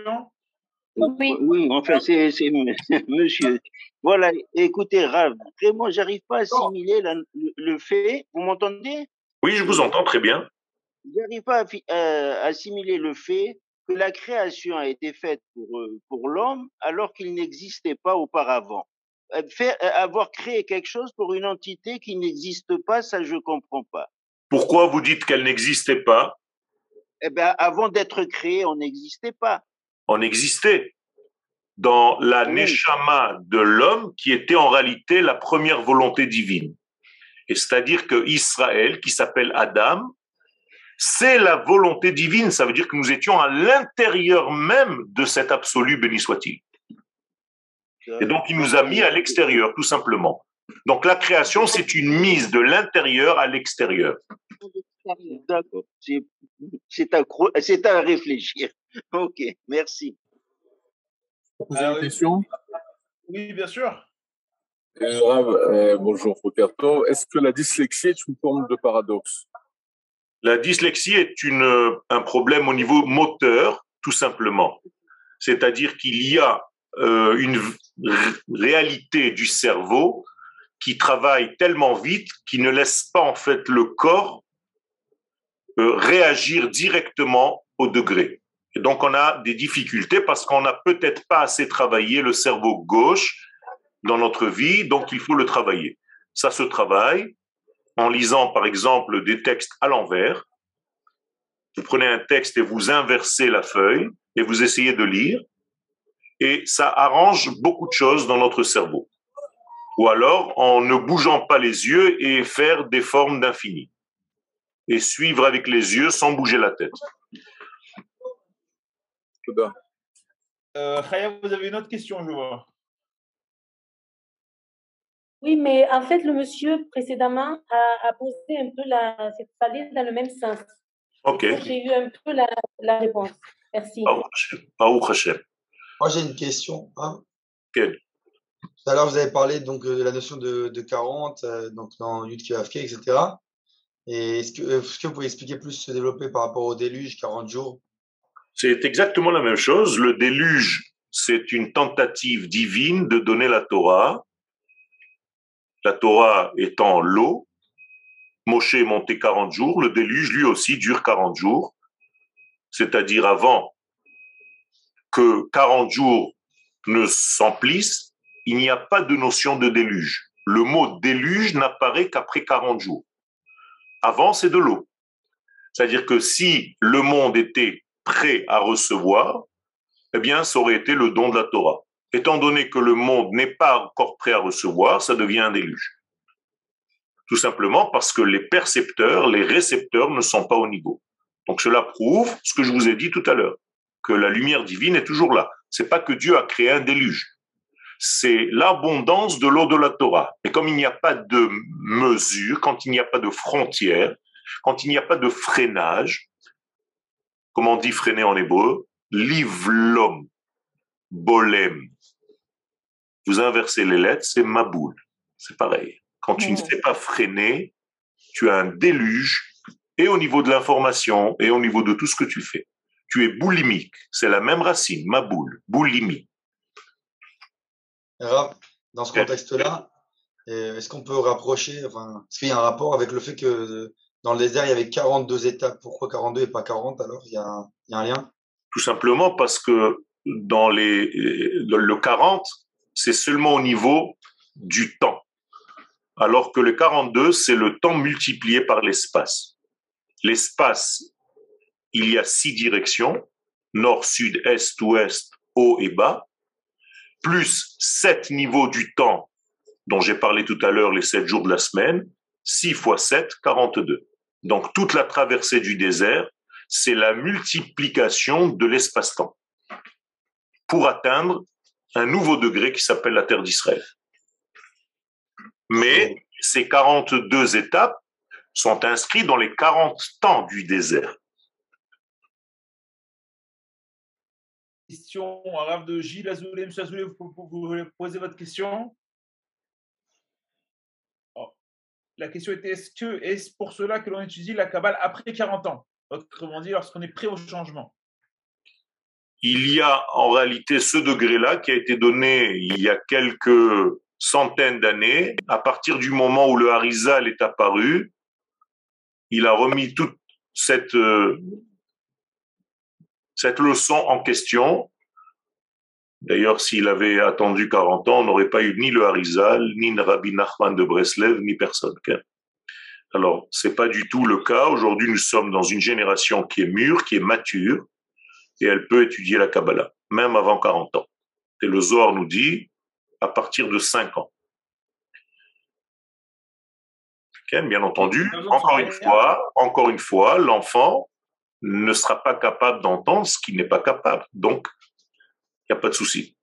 Oui, enfin, c'est monsieur. Voilà, écoutez, Rav, vraiment, j'arrive pas à assimiler le fait. Vous m'entendez? Oui, je vous entends très bien. J'arrive pas à assimiler le fait que la création a été faite pour l'homme alors qu'il n'existait pas auparavant. Avoir créé quelque chose pour une entité qui n'existe pas, ça je comprends pas. Pourquoi vous dites qu'elle n'existait pas? Eh bien, avant d'être créé, on n'existait pas. On existait dans la neshama de l'homme qui était en réalité la première volonté divine. Et c'est-à-dire que Israël, qui s'appelle Adam, c'est la volonté divine. Ça veut dire que nous étions à l'intérieur même de cet absolu, béni soit-il. Et donc, il nous a mis à l'extérieur, tout simplement. Donc, la création, c'est une mise de l'intérieur à l'extérieur. D'accord. C'est à réfléchir. Ok, merci. Je peux poser une question? Oui, bien sûr. Rav, bonjour, Roberto. Est-ce que la dyslexie est une forme de paradoxe? La dyslexie est un problème au niveau moteur, tout simplement. C'est-à-dire qu'il y a une réalité du cerveau qui travaille tellement vite qu'il ne laisse pas en fait le corps réagir directement au degré. Et donc on a des difficultés parce qu'on n'a peut-être pas assez travaillé le cerveau gauche dans notre vie, donc il faut le travailler. Ça se travaille en lisant par exemple des textes à l'envers. Vous prenez un texte et vous inversez la feuille et vous essayez de lire et ça arrange beaucoup de choses dans notre cerveau. Ou alors en ne bougeant pas les yeux et faire des formes d'infini. Et suivre avec les yeux sans bouger la tête. Khaya, vous avez une autre question, je vois. Oui, mais en fait, le monsieur précédemment a posé un peu ça allait dans le même sens. Ok. J'ai eu un peu la réponse. Merci. Baruch Hashem. Moi, j'ai une question. Hein. Quelle? Tout à l'heure, vous avez parlé donc, de la notion de 40, donc dans Yud Kevavke, etc. Et est-ce que vous pouvez expliquer plus, se développer par rapport au déluge, 40 jours? C'est exactement la même chose. Le déluge, c'est une tentative divine de donner la Torah. La Torah étant l'eau. Moshe est monté 40 jours. Le déluge, lui aussi, dure 40 jours. C'est-à-dire avant que 40 jours ne s'emplissent, il n'y a pas de notion de déluge. Le mot déluge n'apparaît qu'après 40 jours. Avant, c'est de l'eau. C'est-à-dire que si le monde était prêt à recevoir, eh bien, ça aurait été le don de la Torah. Étant donné que le monde n'est pas encore prêt à recevoir, ça devient un déluge. Tout simplement parce que les percepteurs, les récepteurs ne sont pas au niveau. Donc cela prouve ce que je vous ai dit tout à l'heure. que la lumière divine est toujours là. C'est pas que Dieu a créé un déluge. C'est l'abondance de l'eau de la Torah. Et comme il n'y a pas de mesure, quand il n'y a pas de frontière, quand il n'y a pas de freinage, comment on dit freiner en hébreu? Livlom, bolem. Vous inversez les lettres, c'est maboul. C'est pareil. Quand tu ne sais pas freiner, tu as un déluge, et au niveau de l'information, et au niveau de tout ce que tu fais. Tu es boulimique. C'est la même racine, maboul, boulimie. Rav, dans ce contexte-là, est-ce qu'on peut rapprocher, enfin, est-ce qu'il y a un rapport avec le fait que dans le désert, il y avait 42 étapes? Pourquoi 42 et pas 40 alors? Il y a un lien? Tout simplement parce que dans le 40, c'est seulement au niveau du temps. Alors que le 42, c'est le temps multiplié par l'espace. L'espace, il y a 6 directions, nord, sud, est, ouest, haut et bas, plus 7 niveaux du temps dont j'ai parlé tout à l'heure, les 7 jours de la semaine, 6 fois 7, 42. Donc toute la traversée du désert, c'est la multiplication de l'espace-temps pour atteindre un nouveau degré qui s'appelle la terre d'Israël. Mais ces 42 étapes sont inscrites dans les 40 temps du désert. Question à Rav de Gilles Azoulay. Monsieur Azoulay, vous voulez poser votre question? La question était, est-ce pour cela que l'on étudie la Kabbale après 40 ans? Autrement dit, lorsqu'on est prêt au changement. Il y a en réalité ce degré-là qui a été donné il y a quelques centaines d'années. À partir du moment où le Harizal est apparu, il a remis toute cette leçon en question. D'ailleurs, s'il avait attendu 40 ans, on n'aurait pas eu ni le Harizal, ni Rabbi Nachman de Breslev, ni personne. Alors, c'est pas du tout le cas. Aujourd'hui, nous sommes dans une génération qui est mûre, qui est mature, et elle peut étudier la Kabbalah, même avant 40 ans. Et le Zohar nous dit, à partir de 5 ans. Bien entendu, encore une fois, l'enfant ne sera pas capable d'entendre ce qu'il n'est pas capable. Donc, il n'y a pas de souci.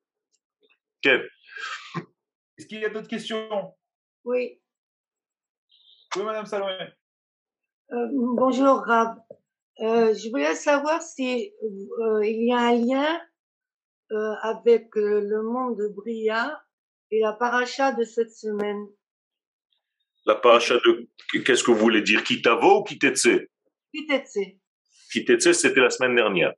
Est-ce qu'il y a d'autres questions? Oui. Oui, Madame Salomé. Bonjour, Rav. Je voulais savoir si il y a un lien avec le monde de Bria et la paracha de cette semaine. La paracha de... Qu'est-ce que vous voulez dire? Kitavo ou Kitetse? Kitetse. Kitetse, c'était la semaine dernière.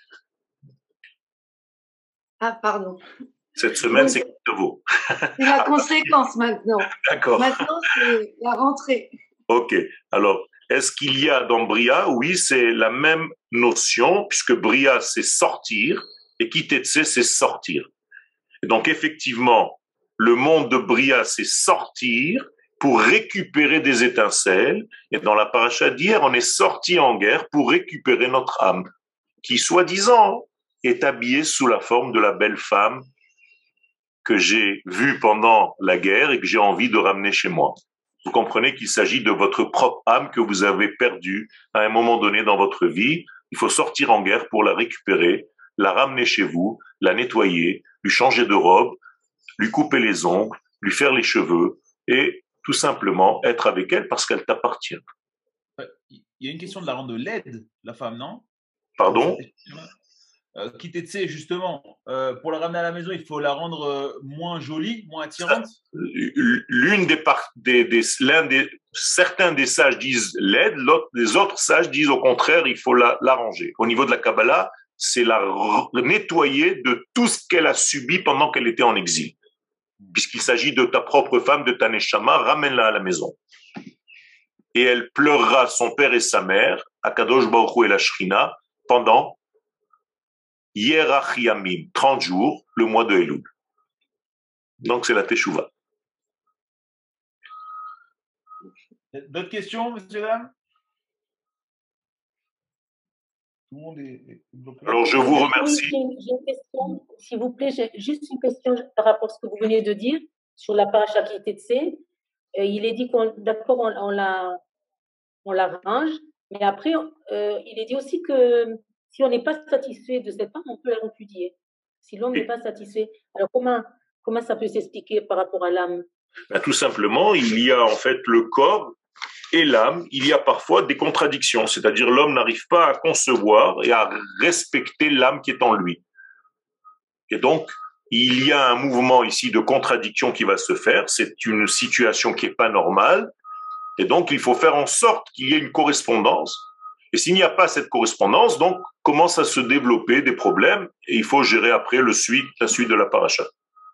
Ah, pardon. Cette semaine, c'est Kitavo. C'est la conséquence maintenant. D'accord. Maintenant, c'est la rentrée. Ok. Alors, est-ce qu'il y a dans Bria? Oui, c'est la même notion, puisque Bria, c'est sortir, et Kitetse, c'est sortir. Et donc, effectivement, le monde de Bria, c'est sortir pour récupérer des étincelles. Et dans la paracha d'hier, on est sorti en guerre pour récupérer notre âme, qui, soi-disant, est habillée sous la forme de la belle femme que j'ai vue pendant la guerre et que j'ai envie de ramener chez moi. Vous comprenez qu'il s'agit de votre propre âme que vous avez perdue à un moment donné dans votre vie. Il faut sortir en guerre pour la récupérer, la ramener chez vous, la nettoyer, lui changer de robe, lui couper les ongles, lui faire les cheveux et tout simplement être avec elle parce qu'elle t'appartient. Il y a une question de la rendre laide, la femme, non? Pardon? Kitetse, justement, pour la ramener à la maison, il faut la rendre moins jolie, moins attirante. Certains des sages disent laide, les autres sages disent au contraire, il faut l'arranger. Au niveau de la Kabbalah, c'est la nettoyer de tout ce qu'elle a subi pendant qu'elle était en exil. Puisqu'il s'agit de ta propre femme, de ta neshama, ramène-la à la maison. Et elle pleurera son père et sa mère, Akadosh Baruch Hu et la Shrina, pendant Yerach Yamim, 30 jours, le mois de Elul. Donc c'est la Teshuvah. D'autres questions, monsieur, dame? Tout le monde est bloqué. Alors je vous remercie. Oui, j'ai une question, s'il vous plaît, j'ai juste une question par rapport à ce que vous venez de dire sur la paracha Kitetse. Il est dit d'accord, on la range, mais après, il est dit aussi que Si on n'est pas satisfait de cette femme, on peut la répudier. Si l'homme n'est pas satisfait, alors comment ça peut s'expliquer par rapport à l'âme? Tout simplement, il y a en fait le corps et l'âme, il y a parfois des contradictions, c'est-à-dire l'homme n'arrive pas à concevoir et à respecter l'âme qui est en lui. Et donc, il y a un mouvement ici de contradiction qui va se faire, c'est une situation qui n'est pas normale, et donc il faut faire en sorte qu'il y ait une correspondance. Et s'il n'y a pas cette correspondance, donc commence à se développer des problèmes, et il faut gérer après la suite de la paracha.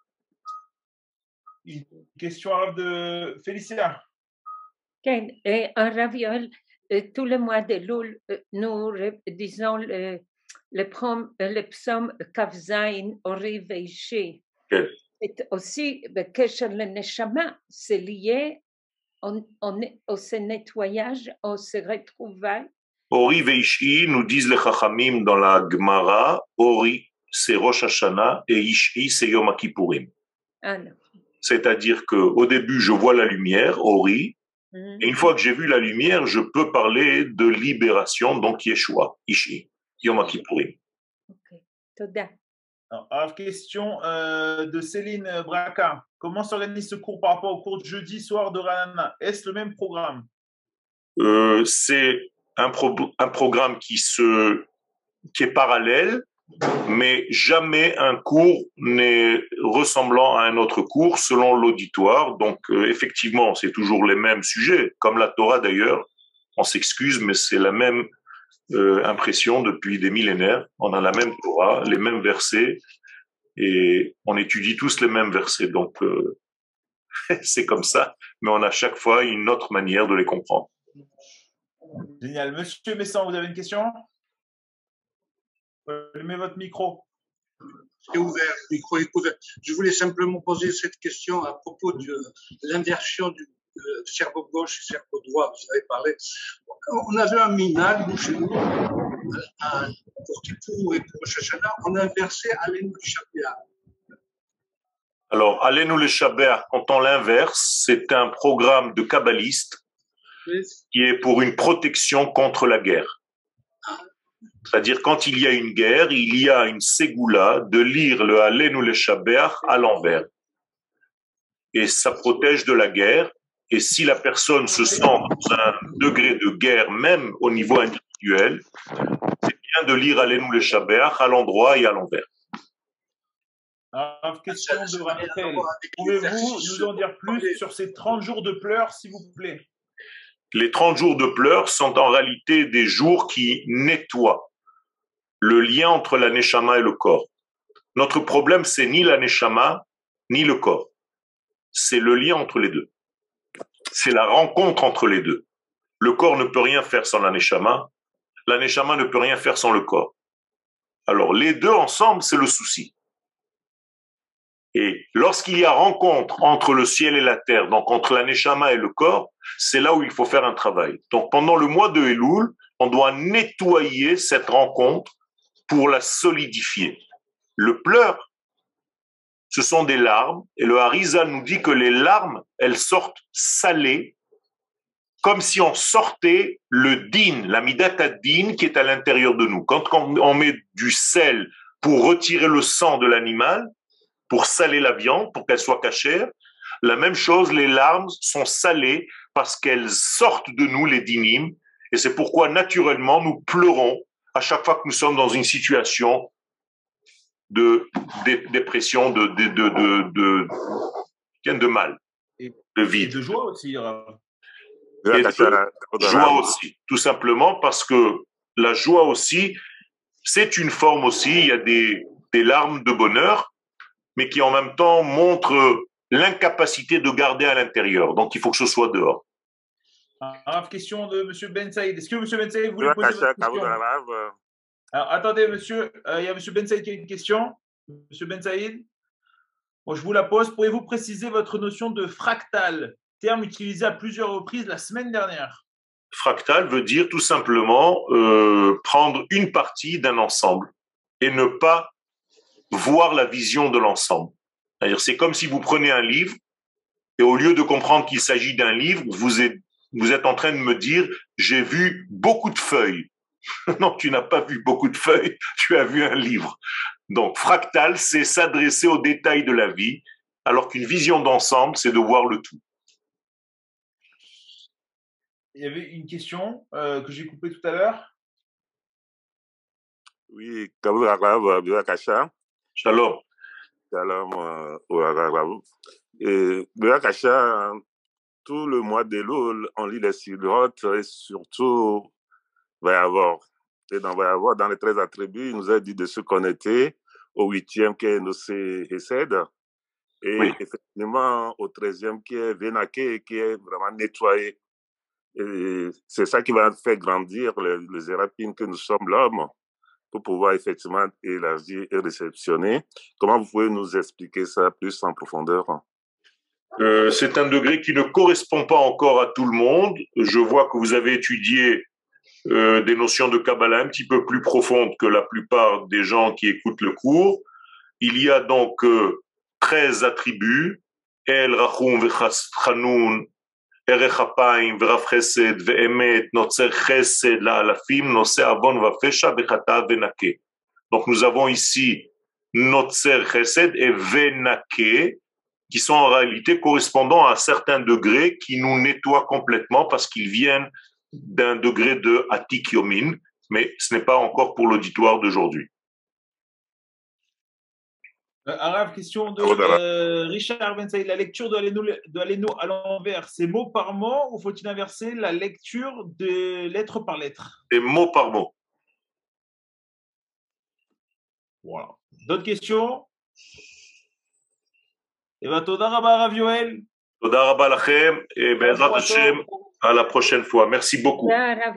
Une question de Félicia. Un raviol, tout le mois de Loul, nous disons le psaume Kavzaïn Ori Veishi. C'est aussi Kesher le Neshama, c'est lié au ce nettoyage, au se retrouvailles. Ori Veishi, nous disent les Chachamim dans la Gemara, Ori c'est Rosh Hashanah et Ishi c'est Yom Kippourim. C'est-à-dire qu'au début je vois la lumière, Ori, et une fois que j'ai vu la lumière, je peux parler de libération, donc Yeshua, Ishi, Yom Kippourim. Ok, Toda. Alors, question de Céline Braca. Comment s'organise ce cours par rapport au cours de jeudi soir de Ranana? Est-ce le même programme? C'est un programme qui est parallèle, mais jamais un cours n'est ressemblant à un autre cours selon l'auditoire. Donc, effectivement, c'est toujours les mêmes sujets, comme la Torah d'ailleurs. On s'excuse, mais c'est la même impression depuis des millénaires. On a la même Torah, les mêmes versets, et on étudie tous les mêmes versets. Donc, c'est comme ça, mais on a chaque fois une autre manière de les comprendre. Génial. Monsieur Messan, vous avez une question? Allumez votre micro. C'est ouvert, le micro est ouvert. Je voulais simplement poser cette question à propos de l'inversion du cerveau gauche et cerveau droit. Vous avez parlé. On avait un minag chez nous, pour Kippour et pour Rosh Hashanah, on a inversé Alenu Shabbat. Alors, Alenu le Shabbat, quand on l'inverse, c'est un programme de kabbaliste qui est pour une protection contre la guerre. C'est-à-dire, quand il y a une guerre, il y a une ségoula de lire le Alenu le Shabbat à l'envers. Et ça protège de la guerre. Et si la personne se sent dans un degré de guerre, même au niveau individuel, c'est bien de lire Alenu le Shabbat à l'endroit et à l'envers. Alors, question de Raphaël. Pouvez-vous nous en dire plus sur ces 30 jours de pleurs, s'il vous plaît? Les 30 jours de pleurs sont en réalité des jours qui nettoient le lien entre la neshama et le corps. Notre problème, c'est ni la neshama, ni le corps. C'est le lien entre les deux. C'est la rencontre entre les deux. Le corps ne peut rien faire sans la neshama ne peut rien faire sans le corps. Alors, les deux ensemble, c'est le souci. Et lorsqu'il y a rencontre entre le ciel et la terre, donc entre la neshama et le corps, c'est là où il faut faire un travail. Donc, pendant le mois de Elul, on doit nettoyer cette rencontre pour la solidifier. Le pleur, ce sont des larmes, et le Harizal nous dit que les larmes, elles sortent salées, comme si on sortait le din, la midat ad-din qui est à l'intérieur de nous. Quand on met du sel pour retirer le sang de l'animal, pour saler la viande, pour qu'elle soit cachère, la même chose, les larmes sont salées parce qu'elles sortent de nous, les dinim, et c'est pourquoi naturellement nous pleurons à chaque fois que nous sommes dans une situation de dépression, de mal, de vide. De joie aussi. Et de joie aussi, tout simplement parce que la joie aussi, c'est une forme aussi, il y a des larmes de bonheur, mais qui en même temps montrent l'incapacité de garder à l'intérieur. Donc il faut que ce soit dehors. Question de M. Ben Saïd. Est-ce que M. Ben Saïd voulait poser votre question? Alors, attendez, monsieur, il y a M. Ben Saïd qui a une question. M. Ben Saïd, bon, je vous la pose. Pourriez-vous préciser votre notion de fractal, terme utilisé à plusieurs reprises la semaine dernière? Fractal veut dire tout simplement prendre une partie d'un ensemble et ne pas voir la vision de l'ensemble. C'est-à-dire, c'est comme si vous prenez un livre et au lieu de comprendre qu'il s'agit d'un livre, vous êtes en train de me dire j'ai vu beaucoup de feuilles. Non, tu n'as pas vu beaucoup de feuilles, tu as vu un livre. Donc, fractal, c'est s'adresser aux détails de la vie, alors qu'une vision d'ensemble, c'est de voir le tout. Il y avait une question que j'ai coupée tout à l'heure. Oui, Kabul Arav, Birakasha. Shalom. Shalom, Arav. Et Birakasha, tout le mois de l'Oul, on lit les Sidrotes et surtout Vayavar. Et dans Vayavar, dans les 13 attributs, il nous a dit de se connecter au 8e qui est Nosé Hesed. Et oui, effectivement, au 13e qui est Vénaké, qui est vraiment nettoyé. Et c'est ça qui va faire grandir les érapines que nous sommes, l'homme, pour pouvoir effectivement élargir et réceptionner. Comment vous pouvez nous expliquer ça plus en profondeur? C'est un degré qui ne correspond pas encore à tout le monde. Je vois que vous avez étudié des notions de Kabbalah un petit peu plus profondes que la plupart des gens qui écoutent le cours. Il y a donc 13 attributs. El, Rachum, Vechanoun, Erech Apayim, Verav Chesed, Ve'emet, Notzer Chesed, La'alafim, Noseh Avon, Vafesha, Vechata, Venake. Donc nous avons ici Notzer Chesed et Venake, qui sont en réalité correspondants à certains degrés qui nous nettoient complètement parce qu'ils viennent d'un degré de Atik Yomin, mais ce n'est pas encore pour l'auditoire d'aujourd'hui. Arav, question de Richard Ben Saïd. La lecture de Alenu à l'envers, c'est mot par mot ou faut-il inverser la lecture de lettre par lettre? Et mot par mot. Voilà. D'autres questions? Et bien, Toda Rabba, Arav Yoel. Toda Rabba Lachem et Be'ezrat Hashem, à la prochaine fois. Merci beaucoup.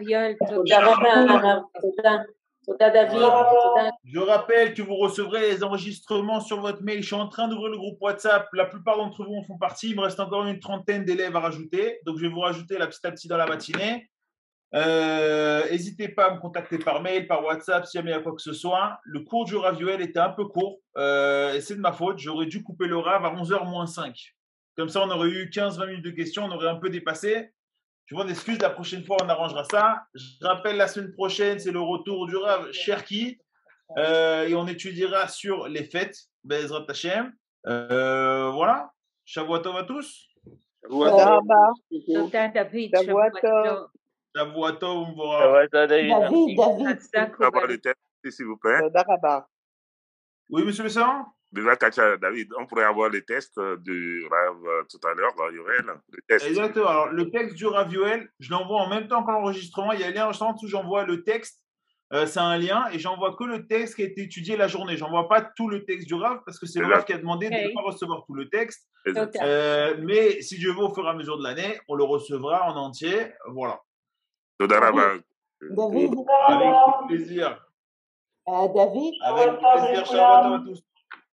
Je rappelle que vous recevrez les enregistrements sur votre mail. Je suis en train d'ouvrir le groupe WhatsApp. La plupart d'entre vous en font partie. Il me reste encore une trentaine d'élèves à rajouter. Donc, je vais vous rajouter petit à petit dans la matinée. N'hésitez pas à me contacter par mail, par WhatsApp, si jamais il y a quoi que ce soit. Le cours du Rav Yoel était un peu court. Et c'est de ma faute. J'aurais dû couper le Rav à 11h moins 5. Comme ça, on aurait eu 15-20 minutes de questions. On aurait un peu dépassé. Je vous excuse, la prochaine fois, on arrangera ça. Je rappelle, la semaine prochaine, c'est le retour du Rav Cherki. Et on étudiera sur les fêtes. Be'ezrat Hashem. Voilà. Shavua Tov à tous. Shavua David. Shavua Tov, David. Avoir le texte, s'il vous plaît. Oui, monsieur Besson? David, on pourrait avoir les tests du Rav tout à l'heure, Yoel. Exactement. Alors, le texte du Rav Yoel, je l'envoie en même temps que l'enregistrement. Il y a un lien enregistrement où j'envoie le texte. C'est un lien et j'envoie que le texte qui a été étudié la journée. J'envoie pas tout le texte du Rav parce que c'est le Rav qui a demandé de ne pas recevoir tout le texte. Mais si Dieu veut, au fur et à mesure de l'année, on le recevra en entier. Voilà. David. Avec plaisir. David. Avec plaisir. Shalom à tous.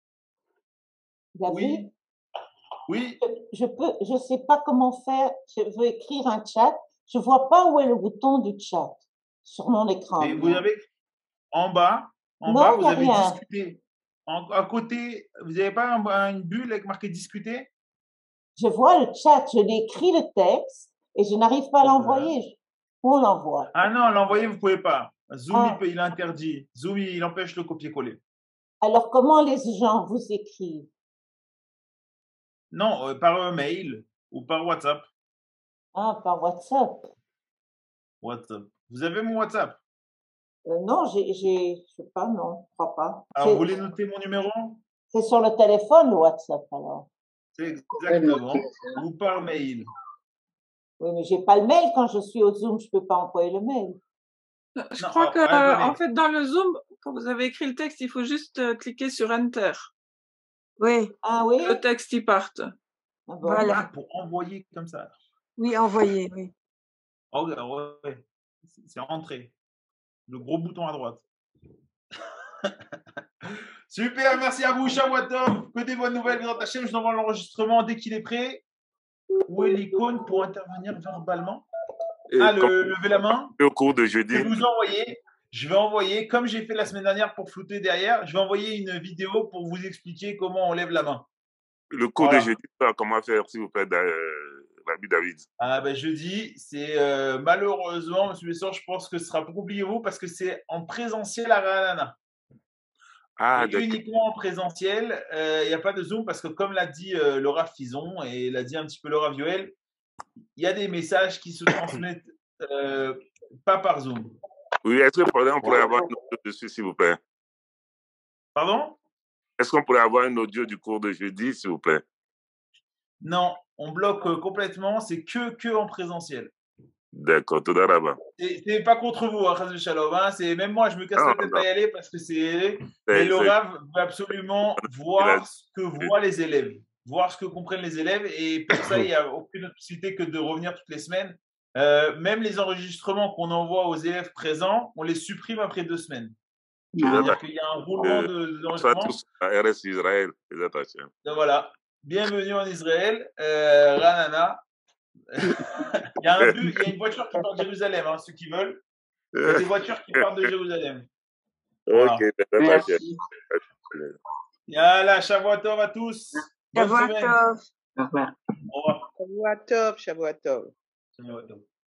David, oui. Je sais pas comment faire. Je veux écrire un chat. Je vois pas où est le bouton du chat sur mon écran. Et vous avez en bas, vous avez discuté. À côté, vous n'avez pas une bulle avec marqué discuter? Je vois le chat. Je l'ai écrit le texte et je n'arrive pas à l'envoyer. Où on l'envoie? Ah non, l'envoyer vous pouvez pas. Zoom il interdit. Zoom il empêche le copier-coller. Alors comment les gens vous écrivent? Non, par mail ou par WhatsApp. Ah, par WhatsApp. WhatsApp. Vous avez mon WhatsApp? Non, je sais pas, non, je crois pas. Alors, vous voulez noter mon numéro? C'est sur le téléphone, le WhatsApp, alors. C'est exactement. Ou par mail. Oui, mais j'ai pas le mail quand je suis au Zoom, je peux pas envoyer le mail. Je crois que, en fait, dans le Zoom, quand vous avez écrit le texte, il faut juste cliquer sur Enter. Oui. Ah oui? Le texte, il parte. Ah bon. Voilà. Pour envoyer comme ça. Oui, envoyer, oui. Oh, ouais. C'est rentré. Le gros bouton à droite. Super, merci à vous, Shavua Tov. Que des bonnes nouvelles, Bezrat Hashem. Je vous envoie l'enregistrement dès qu'il est prêt. Où est l'icône pour intervenir verbalement? Levez la main. Au cours de jeudi. Je vais envoyer, comme j'ai fait la semaine dernière pour flouter derrière, je vais envoyer une vidéo pour vous expliquer comment on lève la main. Le cours de jeudi, comment faire, s'il vous plaît, Rabbi David? Ah ben jeudi, c'est malheureusement, M. Bessor, je pense que ce sera beaucoup plus pour vous parce que c'est en présentiel à Ra'anana. Ah, Et uniquement en présentiel, il n'y a pas de Zoom parce que comme l'a dit Laura Fison et l'a dit un petit peu Laura Vioel, il y a des messages qui se transmettent pas par Zoom. Oui, est-ce que on pourrait avoir un audio dessus, s'il vous plaît? Pardon? Est-ce qu'on pourrait avoir un audio du cours de jeudi, s'il vous plaît? Non, on bloque complètement, c'est que en présentiel. D'accord, tout d'abord. C'est pas contre vous, Chazal Shalom, hein, c'est même moi, je me casse la tête à y aller parce que c'est. Mais Laura veut absolument voir ce que voient les élèves, voir ce que comprennent les élèves, et pour ça, il n'y a aucune autre possibilité que de revenir toutes les semaines. Même les enregistrements qu'on envoie aux élèves présents, on les supprime après 2 semaines. C'est-à-dire qu'il y a un roulement d'enregistrement. RS Israël, Donc voilà, bienvenue en Israël, Ranana. Il y a une voiture qui part de Jérusalem, hein, ceux qui veulent. Il y a des voitures qui partent de Jérusalem. Voilà. Ok, merci. Yalla, Shavua Tov à tous. Shavua Tov. Au revoir. Shavua Tov. Shavua Tov.